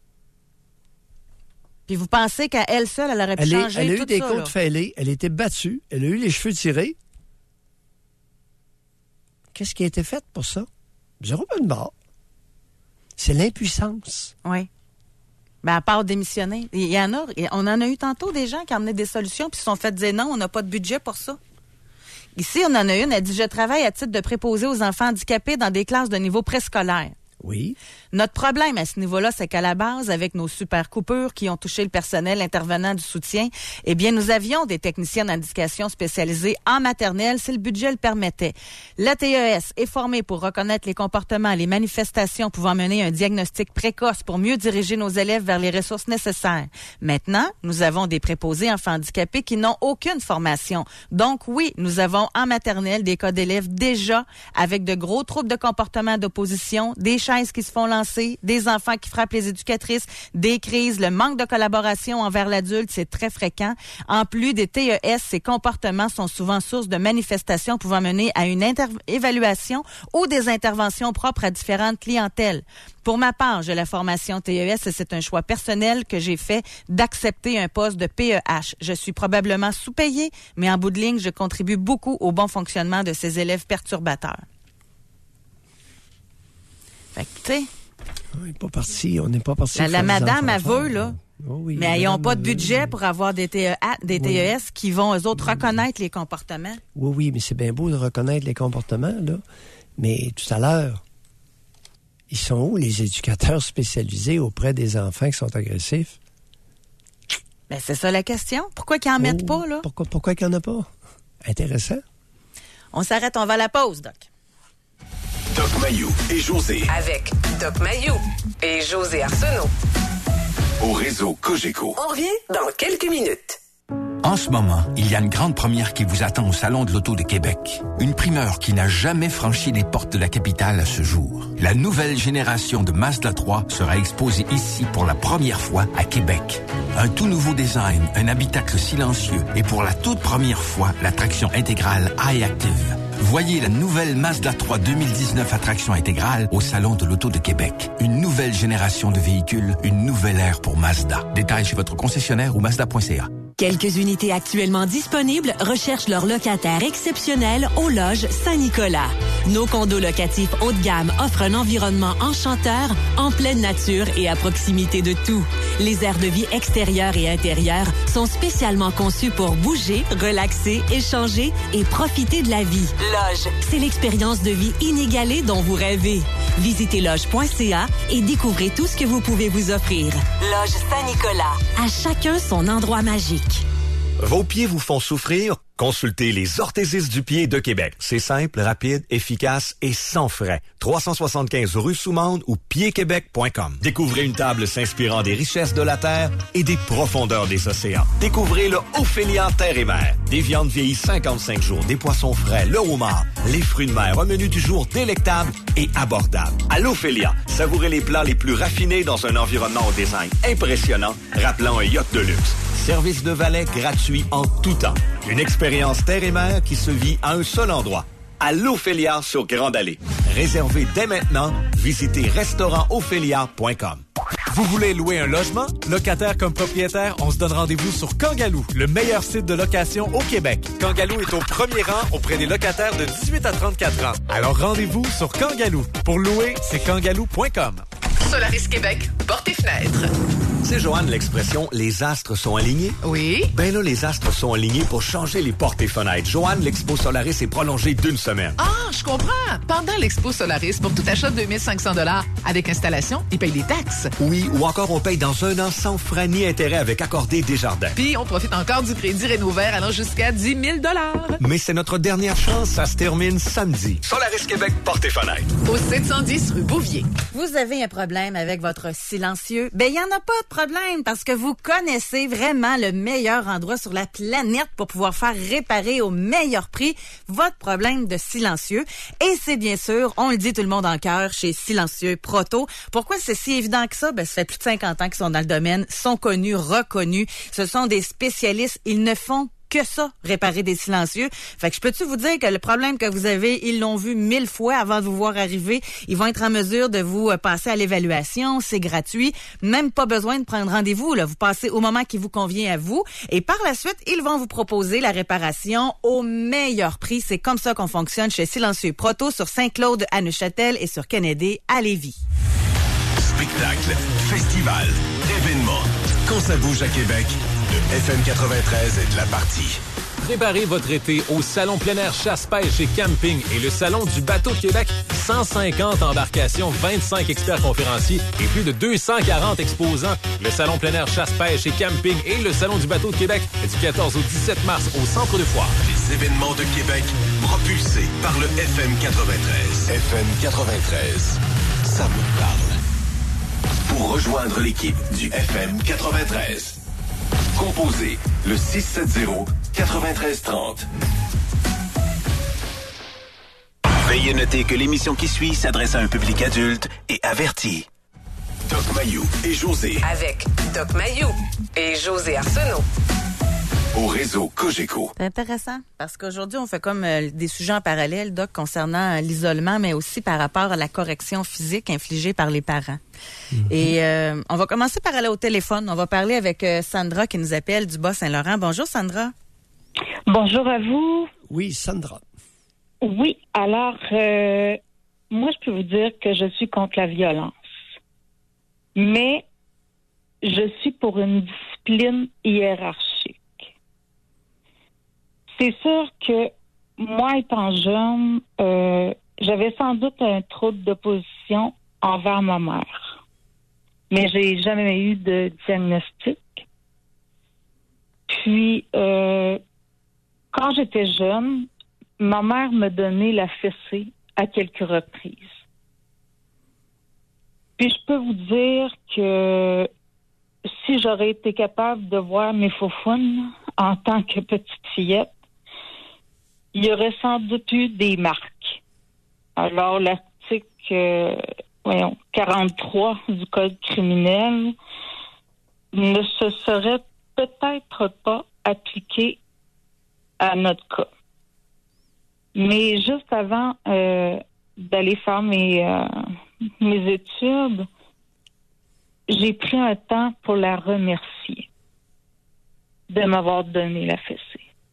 Puis vous pensez qu'à elle seule, elle aurait pu Elle, est, changer elle a tout eu des ça, côtes là. fêlées, elle a été battue, elle a eu les cheveux tirés. Qu'est-ce qui a été fait pour ça? Zéro bonne barre. C'est l'impuissance. Oui. Ben, à part démissionner. Il y en a, on en a eu tantôt des gens qui amenaient des solutions puis se sont fait dire non, on n'a pas de budget pour ça. Ici, on en a une, elle dit « Je travaille à titre de préposé aux enfants handicapés dans des classes de niveau préscolaire. » Oui. Notre problème à ce niveau-là, c'est qu'à la base, avec nos super coupures qui ont touché le personnel intervenant du soutien, eh bien, nous avions des techniciennes en éducation spécialisées en maternelle si le budget le permettait. L'A T E S est formé pour reconnaître les comportements et les manifestations pouvant mener un diagnostic précoce pour mieux diriger nos élèves vers les ressources nécessaires. Maintenant, nous avons des préposés enfants handicapés qui n'ont aucune formation. Donc, oui, nous avons en maternelle des cas d'élèves déjà avec de gros troubles de comportement d'opposition, des chaises qui se font lancer, des enfants qui frappent les éducatrices, des crises, le manque de collaboration envers l'adulte, c'est très fréquent. En plus des T E S, ces comportements sont souvent source de manifestations pouvant mener à une inter- évaluation ou des interventions propres à différentes clientèles. Pour ma part, j'ai la formation T E S et c'est un choix personnel que j'ai fait d'accepter un poste de P E H. Je suis probablement sous-payée, mais en bout de ligne, je contribue beaucoup au bon fonctionnement de ces élèves perturbateurs. Fait que, tu sais... On n'est pas parti, on n'est pas parti. La, la madame, elle veut, veut, là. Oh oui, mais ils n'ont pas de veut. budget pour avoir des, T E A, des T E S oui. qui vont, eux autres, reconnaître les comportements. Oui, oui, mais c'est bien beau de reconnaître les comportements, là. Mais tout à l'heure, ils sont où, les éducateurs spécialisés auprès des enfants qui sont agressifs? Ben, c'est ça la question. Pourquoi qu'ils n'en oh, mettent pas, là? Pourquoi, pourquoi qu'il n'y en a pas? Intéressant. On s'arrête, on va à la pause, Doc. Doc Mayou et José. Avec Doc Mayou et José Arsenault. Au réseau Cogeco. On revient dans quelques minutes. En ce moment, il y a une grande première qui vous attend au Salon de l'Auto de Québec. Une primeur qui n'a jamais franchi les portes de la capitale à ce jour. La nouvelle génération de Mazda trois sera exposée ici pour la première fois à Québec. Un tout nouveau design, un habitacle silencieux et pour la toute première fois, la traction intégrale iActive. Voyez la nouvelle Mazda trois deux mille dix-neuf à traction intégrale au Salon de l'Auto de Québec. Une nouvelle génération de véhicules, une nouvelle ère pour Mazda. Détails chez votre concessionnaire ou mazda point c a. Quelques unités actuellement disponibles recherchent leurs locataires exceptionnels au Loge Saint-Nicolas. Nos condos locatifs haut de gamme offrent un environnement enchanteur, en pleine nature et à proximité de tout. Les aires de vie extérieures et intérieures sont spécialement conçues pour bouger, relaxer, échanger et profiter de la vie. Loge, c'est l'expérience de vie inégalée dont vous rêvez. Visitez loge point c a et découvrez tout ce que vous pouvez vous offrir. Loge Saint-Nicolas, à chacun son endroit magique. Vos pieds vous font souffrir? Consultez les orthésistes du pied de Québec. C'est simple, rapide, efficace et sans frais. trois cent soixante-quinze rue Soumande ou pied québec point com. Découvrez une table s'inspirant des richesses de la terre et des profondeurs des océans. Découvrez le Ophélia Terre et Mer. Des viandes vieillies cinquante-cinq jours, des poissons frais, le homard, les fruits de mer, un menu du jour délectable et abordable. À l'Ophélia, savourez les plats les plus raffinés dans un environnement au design impressionnant, rappelant un yacht de luxe. Service de valet gratuit en tout temps. Une expérience terre et mer qui se vit à un seul endroit. À l'Ophélia sur Grande Allée. Réservez dès maintenant. Visitez restaurant ophélia point com. Vous voulez louer un logement? Locataire comme propriétaire, on se donne rendez-vous sur Kangaloo, le meilleur site de location au Québec. Kangaloo est au premier rang auprès des locataires de dix-huit à trente-quatre ans. Alors rendez-vous sur Kangaloo. Pour louer, c'est kangaloo point com. Solaris Québec, portes et fenêtres. C'est Joanne, l'expression « les astres sont alignés ». Oui. Ben là, les astres sont alignés pour changer les portes et fenêtres. Joanne, l'Expo Solaris est prolongée d'une semaine. Ah, je comprends. Pendant l'Expo Solaris, pour tout achat de deux mille cinq cents dollars avec installation, ils payent des taxes. Oui, ou encore on paye dans un an sans frais ni intérêt avec Accordé Desjardins. Puis on profite encore du crédit Rénovair allant jusqu'à dix mille dollars. Mais c'est notre dernière chance, ça se termine samedi. Solaris Québec, portes et fenêtres. Au sept cent dix rue Bouvier. Vous avez un problème avec votre silencieux? Ben, il n'y en a pas de problème parce que vous connaissez vraiment le meilleur endroit sur la planète pour pouvoir faire réparer au meilleur prix votre problème de silencieux. Et c'est bien sûr, on le dit tout le monde en cœur, chez Silencieux Proto. Pourquoi c'est si évident que ça? Ben, ça fait plus de cinquante ans qu'ils sont dans le domaine, sont connus, reconnus. Ce sont des spécialistes. Ils ne font que ça, réparer des silencieux. Fait que je peux-tu vous dire que le problème que vous avez, ils l'ont vu mille fois avant de vous voir arriver. Ils vont être en mesure de vous passer à l'évaluation. C'est gratuit. Même pas besoin de prendre rendez-vous, là. Vous passez au moment qui vous convient à vous. Et par la suite, ils vont vous proposer la réparation au meilleur prix. C'est comme ça qu'on fonctionne chez Silencieux Proto sur Saint-Claude à Neuchâtel et sur Kennedy à Lévis. Spectacle, festival, événements. Quand ça bouge à Québec, le F M quatre-vingt-treize est de la partie. Préparez votre été au Salon plein air chasse-pêche et camping et le Salon du bateau de Québec. cent cinquante embarcations, vingt-cinq experts conférenciers et plus de deux cent quarante exposants. Le Salon plein air chasse-pêche et camping et le Salon du bateau de Québec du quatorze au dix-sept mars au Centre de foire. Les événements de Québec propulsés par le F M quatre-vingt-treize. F M quatre-vingt-treize, ça me parle. Pour rejoindre l'équipe du F M quatre-vingt-treize, composez le six sept zéro, neuf trois trois zéro. Veuillez noter que l'émission qui suit s'adresse à un public adulte et averti. Doc Mayou et José. Avec Doc Mayou et José Arsenault. Au réseau Cogeco. C'est intéressant parce qu'aujourd'hui, on fait comme euh, des sujets en parallèle, Doc, concernant euh, l'isolement, mais aussi par rapport à la correction physique infligée par les parents. Mm-hmm. Et euh, on va commencer par aller au téléphone. On va parler avec euh, Sandra qui nous appelle du Bas-Saint-Laurent. Bonjour, Sandra. Bonjour à vous. Oui, Sandra. Oui, alors, euh, moi, je peux vous dire que je suis contre la violence. Mais je suis pour une discipline hiérarchique. C'est sûr que moi, étant jeune, euh, j'avais sans doute un trouble d'opposition envers ma mère. Mais j'ai jamais eu de diagnostic. Puis, euh, quand j'étais jeune, ma mère me donnait la fessée à quelques reprises. Puis, je peux vous dire que si j'aurais été capable de voir mes faufounes en tant que petite fillette, il y aurait sans doute eu des marques. Alors, l'article euh, voyons, quarante-trois du Code criminel ne se serait peut-être pas appliqué à notre cas. Mais juste avant euh, d'aller faire mes, euh, mes études, j'ai pris un temps pour la remercier de m'avoir donné la fessée.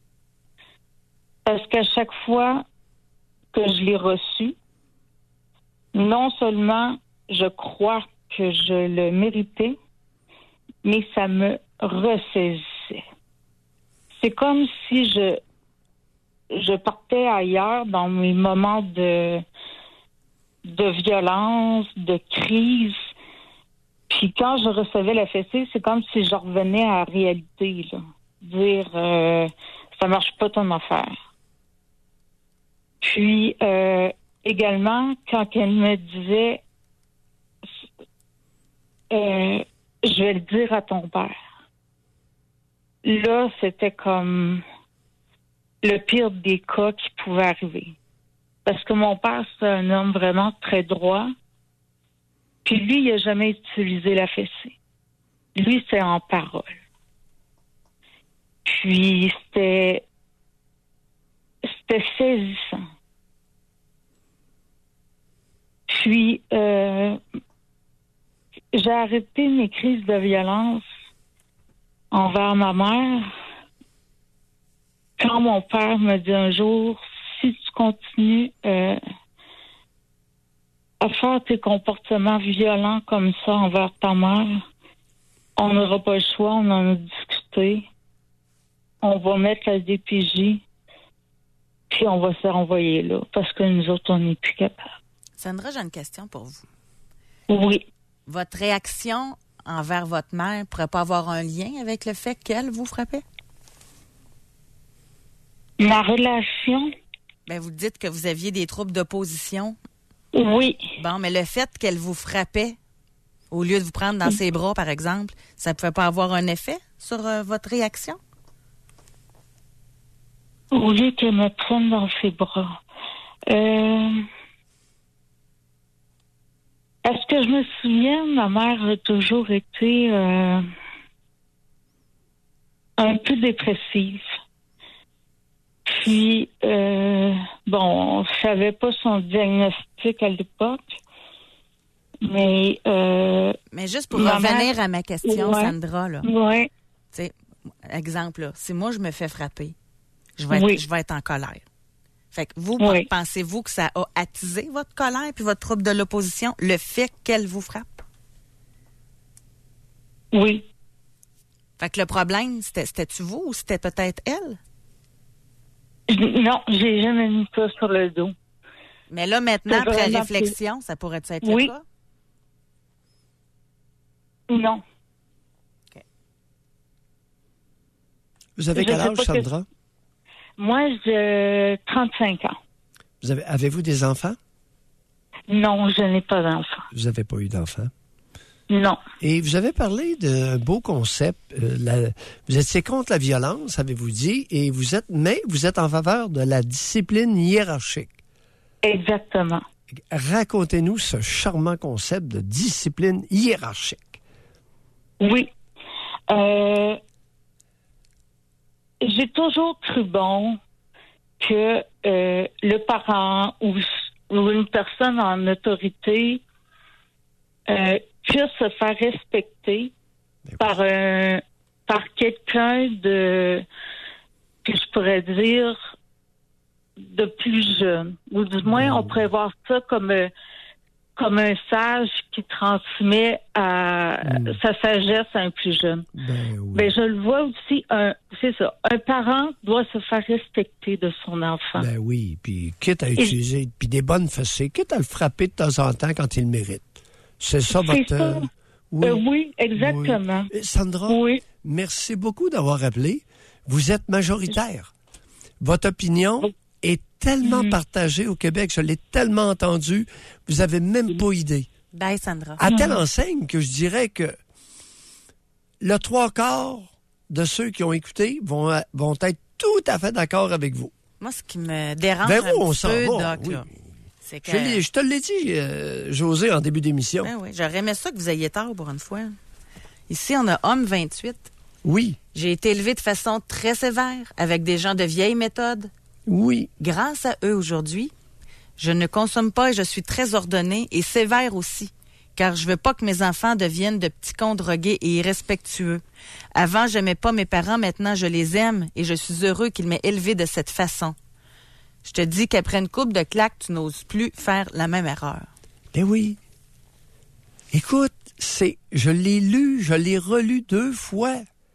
Parce qu'à chaque fois que je l'ai reçue, non seulement je crois que je le méritais, mais ça me ressaisissait. C'est comme si je, je partais ailleurs dans mes moments de, de violence, de crise. Puis quand je recevais la fessée, c'est comme si je revenais à la réalité, là. Dire, euh, ça marche pas ton affaire. Puis, euh, également, quand elle me disait, euh, je vais le dire à ton père. Là, c'était comme le pire des cas qui pouvait arriver. Parce que mon père, c'est un homme vraiment très droit. Puis lui, il n'a jamais utilisé la fessée. Lui, c'est en parole. Puis, c'était... C'était saisissant. Puis, euh, j'ai arrêté mes crises de violence envers ma mère quand mon père me dit un jour, si tu continues euh, à faire tes comportements violents comme ça envers ta mère, on n'aura pas le choix, on en a discuté, on va mettre la D P J, puis on va se renvoyer là, parce que nous autres, on n'est plus capables. Sandra, j'ai une question pour vous. Oui. Votre réaction envers votre mère ne pourrait pas avoir un lien avec le fait qu'elle vous frappait? Ma relation? Ben, vous dites que vous aviez des troubles d'opposition. Oui. Bon, mais le fait qu'elle vous frappait, au lieu de vous prendre dans ses bras, par exemple, ça ne pouvait pas avoir un effet sur euh, votre réaction? Au lieu qu'elle me prenne dans ses bras. Euh... Est-ce que je me souviens, ma mère a toujours été euh, un peu dépressive. Puis, euh, bon, je savais pas son diagnostic à l'époque, mais... Euh, mais juste pour ma revenir mère... à ma question, ouais. Sandra, là. Oui. Tu sais, exemple, là, si moi, je me fais frapper, je vais être, oui. je vais être en colère. Fait que vous, oui. pensez-vous que ça a attisé votre colère puis votre trouble de l'opposition, le fait qu'elle vous frappe? Oui. Fait que le problème, c'était, c'était-tu vous ou c'était peut-être elle? Non, j'ai jamais mis ça sur le dos. Mais là, maintenant, C'est après vraiment réflexion, plus... ça pourrait être oui. le cas? Non. OK. Vous avez quel âge, Sandra? Que... Moi, j'ai trente-cinq ans. Vous avez, avez-vous des enfants? Non, je n'ai pas d'enfants. Vous n'avez pas eu d'enfants? Non. Et vous avez parlé d'un beau concept. Euh, la, vous étiez contre la violence, avez-vous dit, et vous êtes, mais vous êtes en faveur de la discipline hiérarchique. Exactement. Racontez-nous ce charmant concept de discipline hiérarchique. Oui. Euh, j'ai toujours cru bon que euh, le parent ou, ou une personne en autorité euh, puisse se faire respecter par un par quelqu'un de que je pourrais dire de plus jeune. Ou du moins, on pourrait voir ça comme comme un sage qui transmet à, mmh. sa sagesse à un plus jeune. Ben, oui. Ben, je le vois aussi, un, c'est ça, un parent doit se faire respecter de son enfant. Ben oui, puis quitte à utiliser, Et... puis des bonnes fessées, quitte à le frapper de temps en temps quand il le mérite. C'est ça c'est votre... Ça. Oui. Euh, oui, exactement. Oui. Sandra, oui. merci beaucoup d'avoir appelé. Vous êtes majoritaire. Votre opinion oui. est tellement mmh. partagée au Québec, je l'ai tellement entendue, vous avez même pas idée. Bye, Sandra. À telle enseigne que je dirais que le trois quarts de ceux qui ont écouté vont, vont être tout à fait d'accord avec vous. Moi, ce qui me dérange Vers un où on petit s'en peu, va, Doc, oui. là, c'est que... Je, je te l'ai dit, euh, José, en début d'émission. Ben oui, j'aurais aimé ça que vous ayez tort pour une fois. Ici, on a homme vingt-huit. Oui. J'ai été élevée de façon très sévère, avec des gens de vieilles méthodes. Oui. Grâce à eux aujourd'hui, je ne consomme pas et je suis très ordonnée et sévère aussi, car je veux pas que mes enfants deviennent de petits cons drogués et irrespectueux. Avant, j'aimais pas mes parents, maintenant je les aime et je suis heureux qu'ils m'aient élevée de cette façon. Je te dis qu'après une coupe de claques, tu n'oses plus faire la même erreur. Ben oui. Écoute, c'est, je l'ai lu, je l'ai relu deux fois.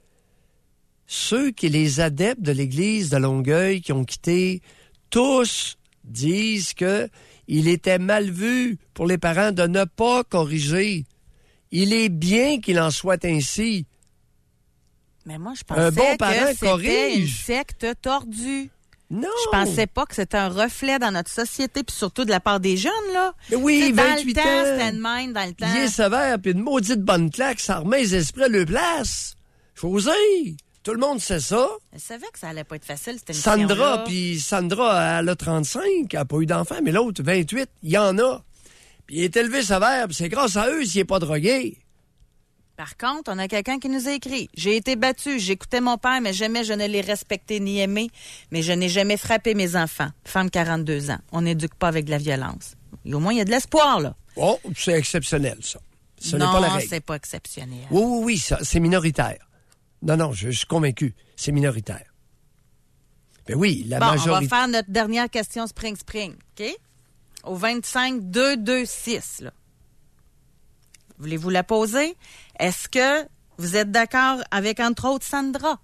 Ceux qui les adeptes de l'Église de Longueuil qui ont quitté, tous disent que il était mal vu pour les parents de ne pas corriger. Il est bien qu'il en soit ainsi. Mais moi, je pensais un bon parent que c'était corrige. Une secte tordue. Non. Je pensais pas que c'était un reflet dans notre société, puis surtout de la part des jeunes, là. Mais oui, dans vingt-huit le temps, ans. c'était de même, dans le temps. Il est sévère, puis une maudite bonne claque, ça remet les esprits à leur place. José, tout le monde sait ça. Je savais que ça allait pas être facile, cette Sandra, émission-là. puis Sandra, elle a trente-cinq, elle n'a pas eu d'enfant, mais l'autre, vingt-huit, il y en a. Puis il est élevé sévère, puis c'est grâce à eux s'il n'est pas drogué. Par contre, on a quelqu'un qui nous a écrit. J'ai été battue, j'écoutais mon père, mais jamais je ne l'ai respecté ni aimé, mais je n'ai jamais frappé mes enfants. Femme quarante-deux ans. On n'éduque pas avec de la violence. Et au moins, il y a de l'espoir, là. Oh, c'est exceptionnel, ça. Ce non, n'est pas la règle. c'est pas exceptionnel. Oui, oui, oui, ça, c'est minoritaire. Non, non, je, je suis convaincu. C'est minoritaire. Ben oui, la bon, majorité... on va faire notre dernière question Spring-Spring, OK? Au vingt-cinq deux deux six, là. Voulez-vous la poser? Est-ce que vous êtes d'accord avec, entre autres, Sandra?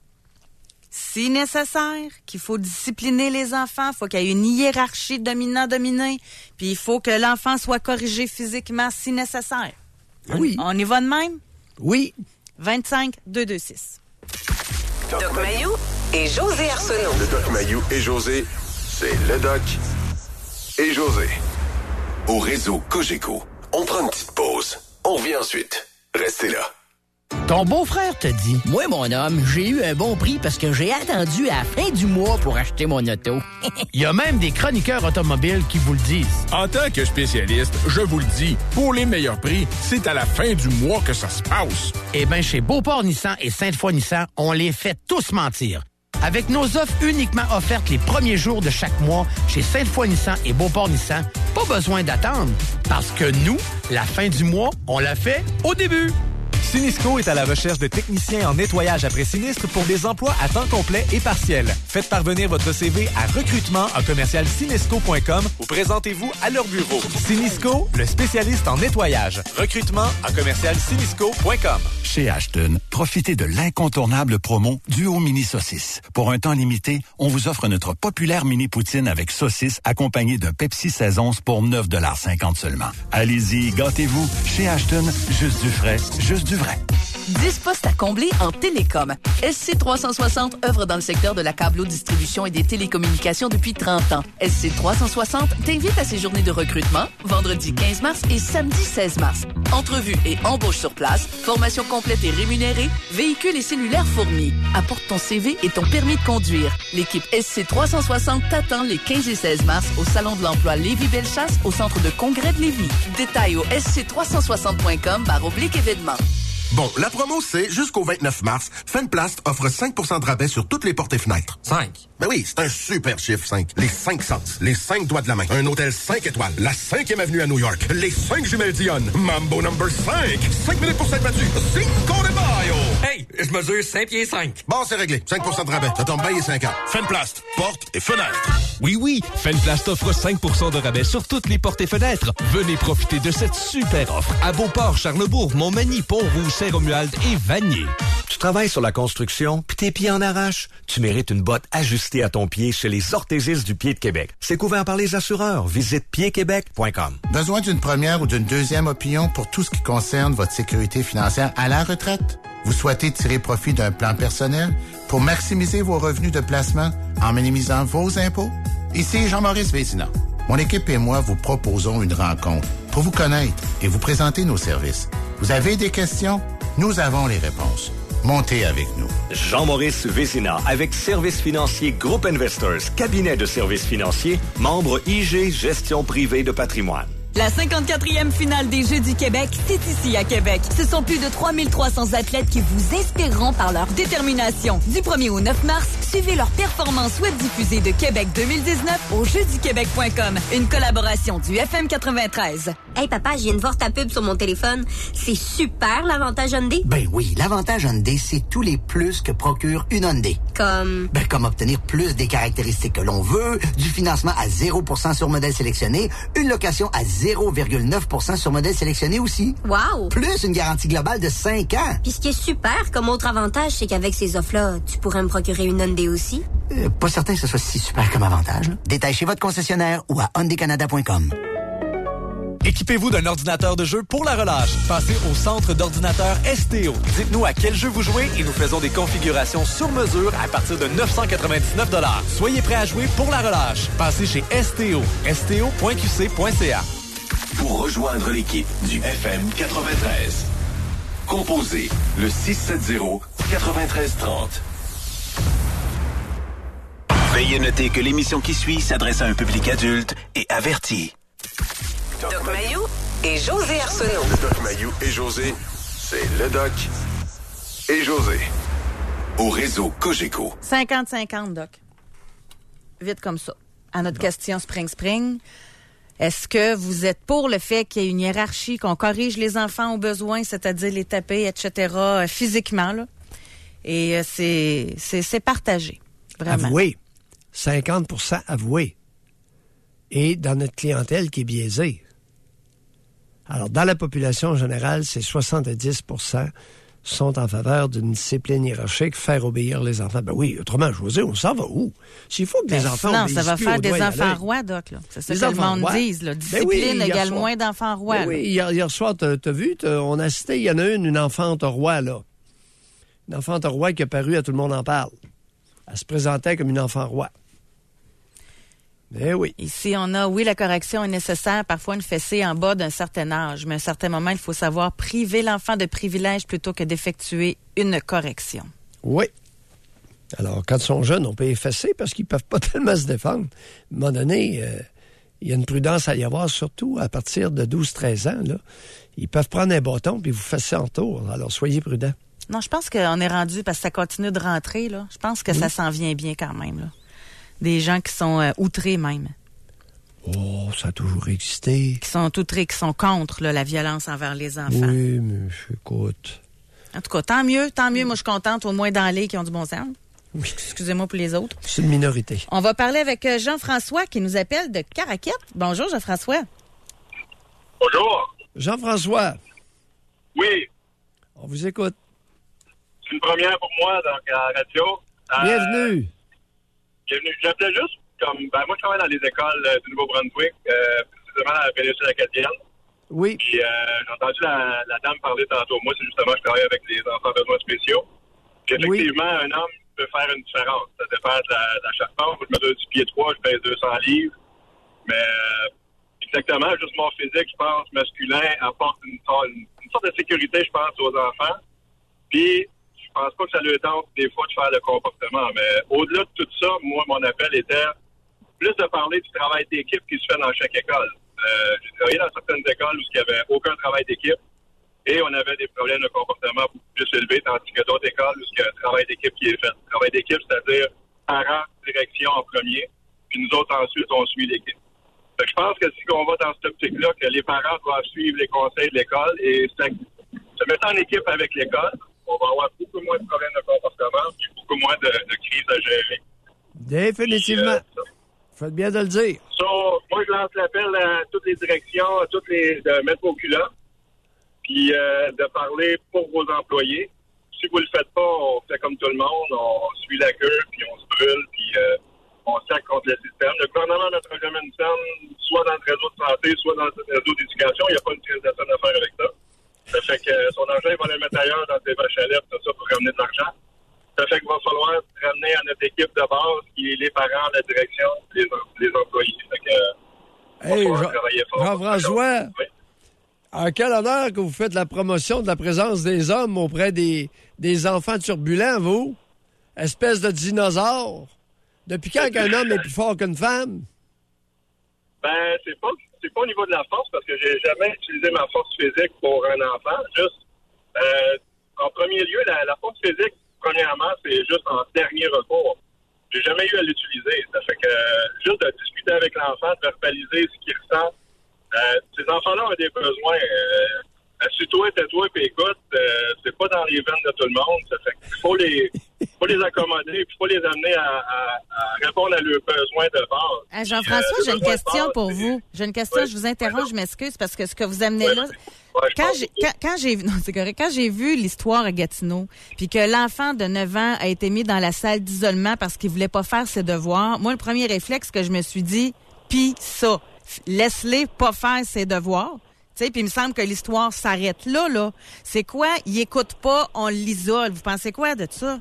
Si nécessaire, qu'il faut discipliner les enfants, il faut qu'il y ait une hiérarchie dominant-dominé, puis il faut que l'enfant soit corrigé physiquement si nécessaire. Oui. On, on y va de même? Oui. vingt-cinq deux deux six. Doc Mayou et José Arsenault. Le Doc Mayou et José, c'est le Doc et José. Au réseau Cogeco, on prend une petite pause. On revient ensuite. Restez là. Ton beau-frère te dit, « Moi, mon homme, j'ai eu un bon prix parce que j'ai attendu à la fin du mois pour acheter mon auto. » Il y a même des chroniqueurs automobiles qui vous le disent. En tant que spécialiste, je vous le dis, pour les meilleurs prix, c'est à la fin du mois que ça se passe. Eh bien, chez Beauport Nissan et Sainte-Foy Nissan, on les fait tous mentir. Avec nos offres uniquement offertes les premiers jours de chaque mois chez Sainte-Foy Nissan et Beauport Nissan, pas besoin d'attendre. Parce que nous, la fin du mois, on l'a fait au début. Sinisco est à la recherche de techniciens en nettoyage après sinistre pour des emplois à temps complet et partiel. Faites parvenir votre C V à recrutement en commercial sinisco point com ou présentez-vous à leur bureau. Sinisco, le spécialiste en nettoyage. Recrutement en commercial sinisco point com. Chez Ashton, profitez de l'incontournable promo Duo Mini Saucisse. Pour un temps limité, on vous offre notre populaire mini poutine avec saucisse accompagnée d'un Pepsi seize onces pour neuf dollars cinquante seulement. Allez-y, gâtez-vous. Chez Ashton, juste du frais, juste du vrai. dix postes à combler en télécom. S C trois cent soixante œuvre dans le secteur de la câblo-distribution et des télécommunications depuis trente ans. S C trois cent soixante t'invite à ses journées de recrutement, vendredi quinze mars et samedi seize mars. Entrevue et embauche sur place, formation complète et rémunérée, véhicules et cellulaires fournis. Apporte ton C V et ton permis de conduire. L'équipe S C trois cent soixante t'attend les quinze et seize mars au Salon de l'emploi Lévis-Bellechasse au centre de congrès de Lévis. Détails au s c trois cent soixante point com barre oblique événements. Bon, la promo, c'est jusqu'au vingt-neuf mars. Fenplast offre cinq pour cent de rabais sur toutes les portes et fenêtres. cinq? Ben oui, c'est un super chiffre, cinq. Les cinq sens, les cinq doigts de la main, un hôtel cinq étoiles, la cinquième avenue à New York, les cinq jumelles Dionne, Mambo number cinq, cinq minutes pour s'être battu, cinco de mayo. Hey, je mesure cinq pieds cinq. Bon, c'est réglé, cinq pour cent de rabais, ça tombe bien, il est cinq ans. Fenplast, portes et fenêtres. Oui, oui, Fenplast offre cinq pour cent de rabais sur toutes les portes et fenêtres. Venez profiter de cette super offre à Beauport, Charlebourg, Montmagny, Pont-Rouge, Saint-Romuald et Vanier. Tu travailles sur la construction, puis tes pieds en arrachent. Tu mérites une botte ajustée à ton pied chez les orthésistes du pied de Québec. C'est couvert par les assureurs. Visite pied québec point com. Besoin d'une première ou d'une deuxième opinion pour tout ce qui concerne votre sécurité financière à la retraite? Vous souhaitez tirer profit d'un plan personnel pour maximiser vos revenus de placement en minimisant vos impôts? Ici Jean-Maurice Vézina. Mon équipe et moi vous proposons une rencontre pour vous connaître et vous présenter nos services. Vous avez des questions? Nous avons les réponses. Montez avec nous. Jean-Maurice Vézina, avec Services financiers Groupe Investors, cabinet de services financiers, membre I G Gestion privée de patrimoine. La cinquante-quatrième finale des Jeux du Québec, c'est ici à Québec. Ce sont plus de trois mille trois cents athlètes qui vous inspireront par leur détermination. Du premier au neuf mars, suivez leur performance web diffusée de Québec deux mille dix-neuf au jeux du québec point com. Une collaboration du F M quatre-vingt-treize. Hey papa, je viens de voir ta pub sur mon téléphone. C'est super l'avantage Hyundai. Ben oui, l'avantage Hyundai, c'est tous les plus que procure une Hyundai. Comme? Ben comme obtenir plus des caractéristiques que l'on veut, du financement à zéro pour cent sur modèle sélectionné, une location à zéro virgule neuf pour cent sur modèle sélectionné aussi. Wow! Plus une garantie globale de cinq ans. Puis ce qui est super comme autre avantage, c'est qu'avec ces offres-là, tu pourrais me procurer une Hyundai aussi. Euh, pas certain que ce soit si super comme avantage. Là. Détail chez votre concessionnaire ou à hyundai canada point com. Équipez-vous d'un ordinateur de jeu pour la relâche. Passez au centre d'ordinateurs S T O. Dites-nous à quel jeu vous jouez et nous faisons des configurations sur mesure à partir de neuf cent quatre-vingt-dix-neuf dollars. Soyez prêts à jouer pour la relâche. Passez chez S T O. S T O point Q C point C A. Pour rejoindre l'équipe du F M quatre-vingt-treize, composez le six sept zéro quatre-vingt-treize trente. Veuillez noter que l'émission qui suit s'adresse à un public adulte et averti. Doc Mayou et José Arsenault. Le Doc Mayou et José, c'est le Doc et José. Au réseau Cogeco. cinquante cinquante, Doc. Vite comme ça. À notre bon. question Spring Spring, est-ce que vous êtes pour le fait qu'il y ait une hiérarchie, qu'on corrige les enfants aux besoins, c'est-à-dire les taper, et cetera, physiquement, là? Et euh, c'est, c'est, c'est partagé, vraiment. Avoué. cinquante pour cent avoué. Et dans notre clientèle qui est biaisée. Alors, dans la population générale, c'est soixante-dix pour cent sont en faveur d'une discipline hiérarchique, faire obéir les enfants. Ben oui, autrement, José, on s'en va où? S'il faut que ben les enfants non, obéissent ça va plus, faire on des doit enfants rois, Doc. Là. C'est ça que le monde rois. dise. Là. Discipline ben oui, égale soir, moins d'enfants rois. Ben oui, hier, hier soir, t'as, t'as vu, t'as, on a assisté, il y en a une, une enfante roi, là. Une enfante roi qui a paru à Tout le monde en parle. Elle se présentait comme une enfant roi. Eh oui. Ici, on a, oui, la correction est nécessaire, parfois une fessée en bas d'un certain âge, mais à un certain moment, il faut savoir priver l'enfant de privilèges plutôt que d'effectuer une correction. Oui. Alors, quand ils sont jeunes, on peut les fesser parce qu'ils peuvent pas tellement se défendre. À un moment donné, euh, il y a une prudence à y avoir, surtout à partir de douze treize ans. Là. Ils peuvent prendre un bâton puis vous fesser en tour. Alors, soyez prudents. Non, je pense qu'on est rendu, parce que ça continue de rentrer, là. Je pense que mmh. ça s'en vient bien quand même, là. Des gens qui sont euh, outrés même. Oh, ça a toujours existé. Qui sont outrés, qui sont contre là, la violence envers les enfants. Oui, mais écoute... En tout cas, tant mieux, tant mieux. Moi, je suis contente, au moins dans les qui ont du bon sens. Oui. Excusez-moi pour les autres. C'est une minorité. On va parler avec Jean-François qui nous appelle de Caraquette. Bonjour, Jean-François. Bonjour. Jean-François. Oui. On vous écoute. C'est une première pour moi dans la radio. Euh, bienvenue. Bienvenue. J'appelais juste comme... Ben, moi, je travaille dans les écoles euh, du Nouveau-Brunswick, euh, précisément dans la péninsule acadienne. Oui. Puis euh, j'ai entendu la, la dame parler tantôt. Moi, c'est justement, je travaille avec les enfants besoins spéciaux. Puis effectivement, oui. un homme peut faire une différence. Ça dépend de la, de la charpente. Moi, je mesure du pied trois, je pèse deux cents livres. Mais euh, exactement, juste mon physique, je pense, masculin, apporte une, une, une sorte de sécurité, je pense, aux enfants. Puis, je pense pas que ça lui tente des fois de faire le comportement. Mais au-delà de tout ça, moi, mon appel était plus de parler du travail d'équipe qui se fait dans chaque école. Euh, j'ai travaillé dans certaines écoles où il n'y avait aucun travail d'équipe et on avait des problèmes de comportement beaucoup plus élevés, tandis que d'autres écoles où il y a un travail d'équipe qui est fait. Le travail d'équipe, c'est-à-dire parents, direction en premier, puis nous autres ensuite, on suit l'équipe. Fait que je pense que si on va dans cette optique-là, que les parents doivent suivre les conseils de l'école et se mettre en équipe avec l'école, on va avoir beaucoup moins de problèmes de comportement et beaucoup moins de, de crises à gérer. Définitivement. Puis, euh, faites bien de le dire. So, moi, je lance l'appel à toutes les directions, à toutes les... de mettre vos culottes, puis euh, de parler pour vos employés. Si vous le faites pas, on fait comme tout le monde, on suit la queue, puis on se brûle, puis euh, on sac contre le système. Le gouvernement n'a jamais une scène, soit dans le réseau de santé, soit dans le réseau d'éducation. Il n'y a pas une crise de scène à faire avec ça. Ça fait que son argent, il va le mettre ailleurs dans ses vaches à lait, tout ça, pour ramener de l'argent. Ça fait qu'il va falloir ramener à notre équipe de base, qui est les parents, la direction, les, les employés. Fait que, hey, Jean, Jean-François, oui. En quel honneur que vous faites la promotion de la présence des hommes auprès des, des enfants turbulents, vous? Espèce de dinosaure. Depuis quand qu'un homme est plus fort qu'une femme? Ben, c'est pas, c'est pas au niveau de la force, parce que j'ai jamais utilisé ma force physique pour un enfant. Juste, euh, en premier lieu, la, la force physique, premièrement, c'est juste en dernier recours. J'ai jamais eu à l'utiliser. Ça fait que euh, juste de discuter avec l'enfant, de verbaliser ce qu'il ressent. Euh, ces enfants-là ont des besoins. Euh, Assis-toi, tais-toi, puis écoute, euh, c'est pas dans les veines de tout le monde. Ça fait qu'il faut les, faut les accommoder, puis il faut les amener à, à, à répondre à leurs besoins de base. Ah, Jean-François, euh, j'ai une question base, pour vous. J'ai une question, ouais. Je vous interromps, je m'excuse, parce que ce que vous amenez ouais. là... Ouais, quand, j'ai, quand, quand j'ai vu, non, c'est correct, quand j'ai vu l'histoire à Gatineau, puis que l'enfant de neuf ans a été mis dans la salle d'isolement parce qu'il voulait pas faire ses devoirs, moi, le premier réflexe que je me suis dit, pis ça, laisse-les pas faire ses devoirs. Tu sais, puis il me semble que l'histoire s'arrête là, là. C'est quoi? Il écoute pas, on l'isole. Vous pensez quoi de ça?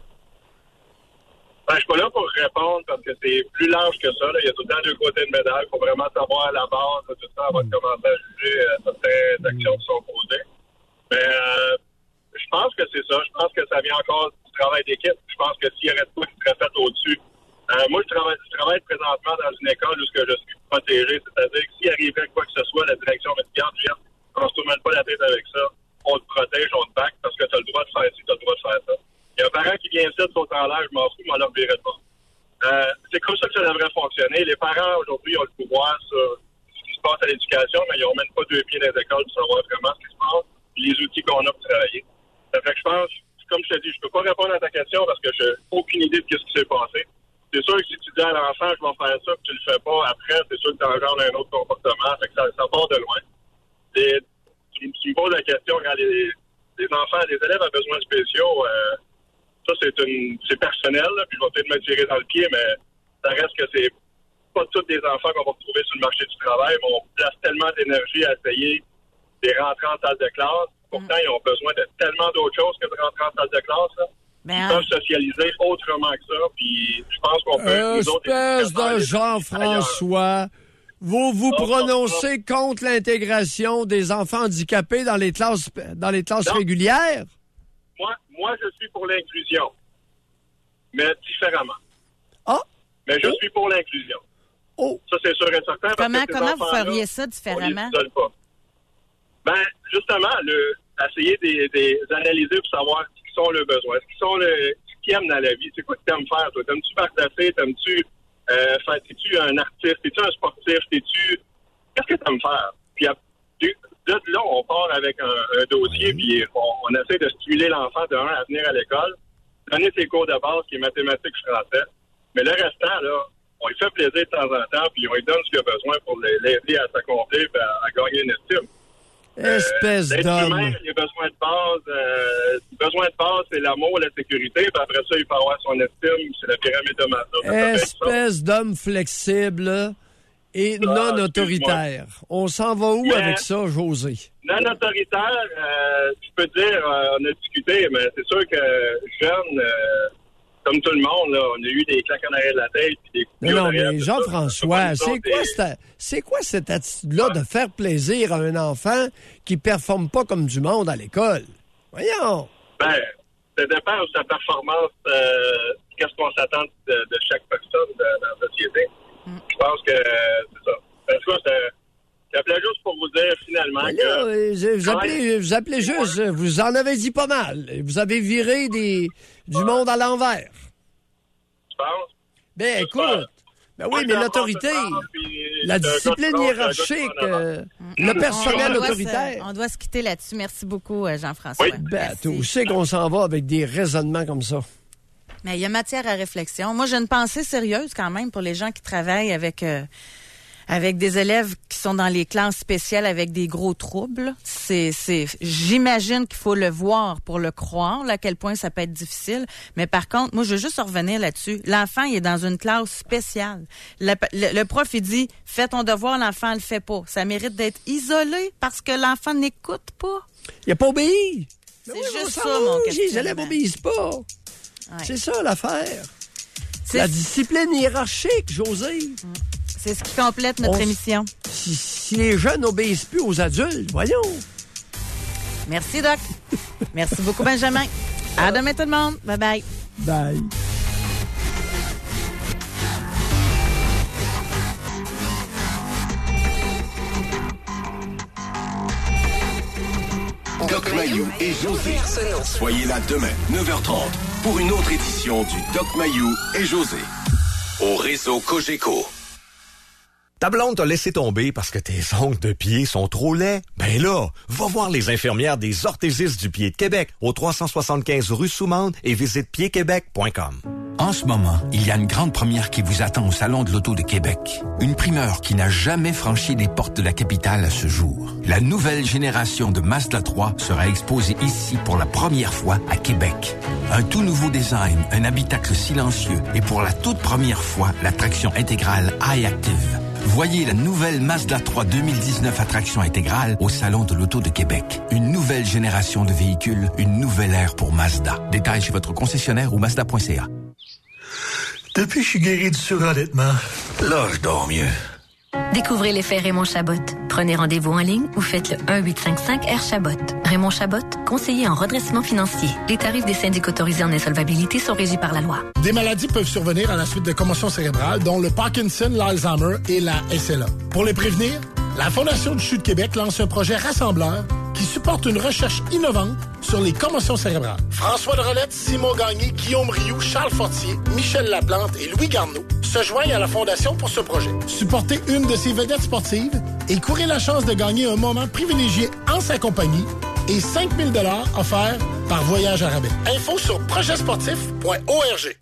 Ben, je suis pas là pour répondre parce que c'est plus large que ça. Là. Il y a tout le temps deux côtés de médaille. Il faut vraiment savoir à la base de tout ça avant de commencer à juger euh, certaines actions qui sont posées. Mais euh, je pense que c'est ça. Je pense que ça vient encore du travail d'équipe. Je pense que s'il n'y aurait pas qui serait fait au-dessus. Euh, moi, je travaille, je travaille présentement dans une école où je suis protégé. C'est-à-dire que s'il arrivait quoi que ce soit, la direction me dit, garde, viens, on se tourne pas la tête avec ça. On te protège, on te back parce que tu as le droit de faire ci, tu as le droit de faire ça. Il y a un parent qui vient ici, saute en l'air, je m'en fous, je m'en leur verrai pas. Euh, c'est comme ça que ça devrait fonctionner. Les parents, aujourd'hui, ont le pouvoir sur ce qui se passe à l'éducation, mais ils n'ont même pas deux pieds dans les écoles pour savoir vraiment ce qui se passe et les outils qu'on a pour travailler. Ça fait que je pense, comme je te dis, je peux pas répondre à ta question parce que j'ai aucune idée de ce qui s'est passé. C'est sûr que si tu dis à l'enfant, je vais faire ça, puis tu le fais pas, après, c'est sûr que tu engendres un autre comportement. Fait que ça, ça part de loin. Et, tu, tu me poses la question, quand les, les enfants, les élèves à besoins spéciaux, euh, ça, c'est une c'est personnel, là, puis je vais peut-être me tirer dans le pied, mais ça reste que c'est pas tous les enfants qu'on va retrouver sur le marché du travail, mais on place tellement d'énergie à essayer de rentrer en salle de classe. Pourtant, mm. ils ont besoin de tellement d'autres choses que de rentrer en salle de classe, là. Ben, ils peuvent socialiser autrement que ça, puis je pense qu'on peut... Espèce de Jean-François, vous vous non, prononcez non. contre l'intégration des enfants handicapés dans les classes dans les classes non. régulières? Moi, moi, je suis pour l'inclusion, mais différemment. Ah? Mais je oh. suis pour l'inclusion. Oh. Ça, c'est sûr et certain. Comment, comment vous feriez ça différemment? On les isole pas. Ben, justement, le... essayer d'analyser pour savoir ce qui qui sont leurs besoins, ce qu'ils sont le, ce qu'ils aiment dans la vie. C'est quoi que tu aimes faire, toi? T'aimes-tu partager? T'aimes-tu euh, faire? T'es-tu un artiste? T'es-tu un sportif? T'es-tu... Qu'est-ce que t'aimes faire? Puis de là, on part avec un, un dossier, puis on, on essaie de stimuler l'enfant de un à venir à l'école, donner ses cours de base, qui est mathématiques, français. Mais le restant, là, on lui fait plaisir de temps en temps, puis on lui donne ce qu'il a besoin pour l'aider à s'accomplir et à, à gagner une estime. Espèce euh, d'homme. Humain, les besoins de base, euh, les besoins de base, c'est l'amour, la sécurité, puis après ça, il faut avoir son estime, c'est la pyramide de Maslow. Espèce d'homme flexible là, et ah, non autoritaire. On s'en va où mais, avec ça, José? Non autoritaire, euh, je peux dire, euh, on a discuté, mais c'est sûr que jeune, euh, comme tout le monde, là, on a eu des claques en arrière de la tête. Puis des non, non, mais Jean-François, c'est quoi, cette, c'est quoi cette attitude-là ouais. de faire plaisir à un enfant qui ne performe pas comme du monde à l'école? Voyons! Ben, ça dépend de sa performance, euh, qu'est-ce qu'on s'attend de, de chaque personne de, dans la société. Mm. Je pense que euh, c'est ça. En tout cas, c'est... J'appelais juste pour vous dire, finalement, là, que... Je, vous, appelez, vous appelez juste, ouais. vous en avez dit pas mal. Vous avez viré des, du ouais. monde à l'envers. Tu penses? Ben, je écoute, pense. ben oui, mais l'autorité, la discipline hiérarchique, euh, le personnel on autoritaire... Se, on doit se quitter là-dessus. Merci beaucoup, Jean-François. Oui. Ben, tu sais qu'on s'en va avec des raisonnements comme ça. Mais il y a matière à réflexion. Moi, j'ai une pensée sérieuse quand même pour les gens qui travaillent avec... Euh, avec des élèves qui sont dans les classes spéciales avec des gros troubles. C'est, c'est, j'imagine qu'il faut le voir pour le croire, là, à quel point ça peut être difficile. Mais par contre, moi, je veux juste revenir là-dessus. L'enfant, il est dans une classe spéciale. Le, le, le prof, il dit, fais ton devoir, l'enfant le fait pas. Ça mérite d'être isolé parce que l'enfant n'écoute pas. Il n'a pas obéi. C'est oui, juste ça, mon questionnement. Les élèves n'obéissent pas. Ouais. C'est ça, l'affaire. C'est... La discipline hiérarchique, José. Mmh. C'est ce qui complète notre On, émission. Si, si les jeunes n'obéissent plus aux adultes, voyons. Merci, Doc. Merci beaucoup, Benjamin. À demain, tout le monde. Bye-bye. Bye. Doc Mayou et José. Soyez là demain, neuf heures trente, pour une autre édition du Doc Mayou et José. Au réseau Cogeco. Ta blonde t'a laissé tomber parce que tes ongles de pied sont trop laids? Ben là, va voir les infirmières des orthésistes du pied de Québec au trois cent soixante-quinze rue Soumande et visite pied québec point com. En ce moment, il y a une grande première qui vous attend au Salon de l'Auto de Québec. Une primeur qui n'a jamais franchi les portes de la capitale à ce jour. La nouvelle génération de Mazda trois sera exposée ici pour la première fois à Québec. Un tout nouveau design, un habitacle silencieux et pour la toute première fois, la traction intégrale iActive. Voyez la nouvelle Mazda trois deux mille dix-neuf attraction intégrale au Salon de l'Auto de Québec. Une nouvelle génération de véhicules, une nouvelle ère pour Mazda. Détails chez votre concessionnaire ou mazda point c a. Depuis que je suis guéri du surendettement, là, je dors mieux. Découvrez l'effet Raymond Chabot. Prenez rendez-vous en ligne ou faites le un huit cinq cinq R Chabot. Raymond Chabot, conseiller en redressement financier. Les tarifs des syndics autorisés en insolvabilité sont régis par la loi. Des maladies peuvent survenir à la suite de commotions cérébrales, dont le Parkinson, l'Alzheimer et la S L A. Pour les prévenir, la Fondation du C H U de Québec lance un projet rassembleur qui supporte une recherche innovante sur les commotions cérébrales. François de Rolette, Simon Gagné, Guillaume Rioux, Charles Fortier, Michel Laplante et Louis Garneau se joignent à la Fondation pour ce projet. Supportez une de ces vedettes sportives et courez la chance de gagner un moment privilégié en sa compagnie et cinq mille dollars offerts par voyage à rabais. Info sur projet sportif point org.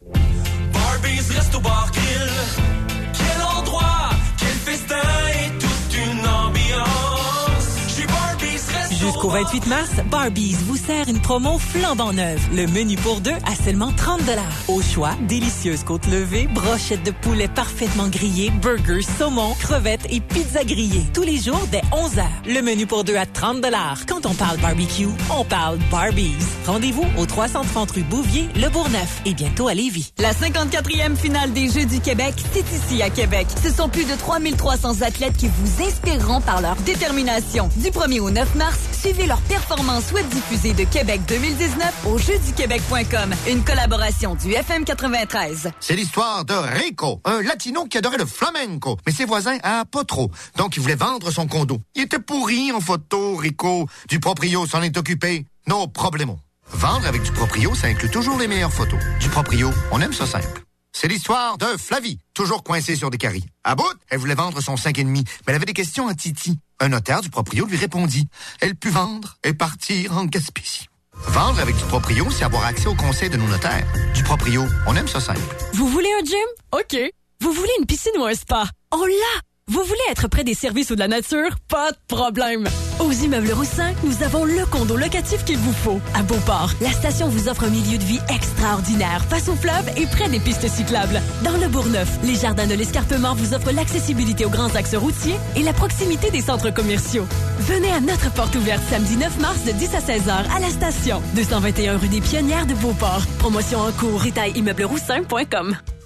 Barbies Resto Bar Grill. Quel endroit, quel festin et toute une ambiance. Chez Barbies Resto Jusqu'au vingt-huit mars, Barbies vous sert une promo flambant neuve. Le menu pour deux à seulement trente dollars. Au choix, délicieuses côtes levées, brochettes de poulet parfaitement grillées, burgers, saumon, crevettes et pizza grillée. Tous les jours dès onze heures. Le menu pour deux à trente dollars. Quand on parle barbecue, on parle Barbies. Rendez-vous au trois cent trente rue Bouvier, Le Bourgneuf et bientôt à Lévis. La cinquante-quatrième finale des Jeux du Québec, c'est ici à Québec. Ce sont plus de trois mille trois cents athlètes qui vous inspireront par leur détermination. Du premier au neuf mars, suivez leur performance web diffusée de Québec deux mille dix-neuf au jeux du québec point com. Une collaboration du F M quatre-vingt-treize. C'est l'histoire de Rico, un latino qui adorait le flamenco. Mais ses voisins, ah, pas trop. Donc, il voulait vendre son condo. Il était pourri en photo, Rico. Du proprio s'en est occupé. No problemo. Vendre avec du Proprio, ça inclut toujours les meilleures photos. Du Proprio, on aime ça simple. C'est l'histoire de Flavie, toujours coincée sur des caries. À bout, elle voulait vendre son cinq et demi, mais elle avait des questions à Titi. Un notaire du Proprio lui répondit. Elle put vendre et partir en Gaspésie. Vendre avec du Proprio, c'est avoir accès au conseil de nos notaires. Du Proprio, on aime ça simple. Vous voulez un gym? OK. Vous voulez une piscine ou un spa? On l'a! Vous voulez être près des services ou de la nature? Pas de problème! Aux Immeubles Roussin, nous avons le condo locatif qu'il vous faut. À Beauport, la station vous offre un milieu de vie extraordinaire, face au fleuve et près des pistes cyclables. Dans le Bourgneuf, les Jardins de l'Escarpement vous offrent l'accessibilité aux grands axes routiers et la proximité des centres commerciaux. Venez à notre porte ouverte samedi neuf mars de dix à seize heures à la station. deux cent vingt et un rue des Pionnières de Beauport. Promotion en cours, détail immeubles roussin point com.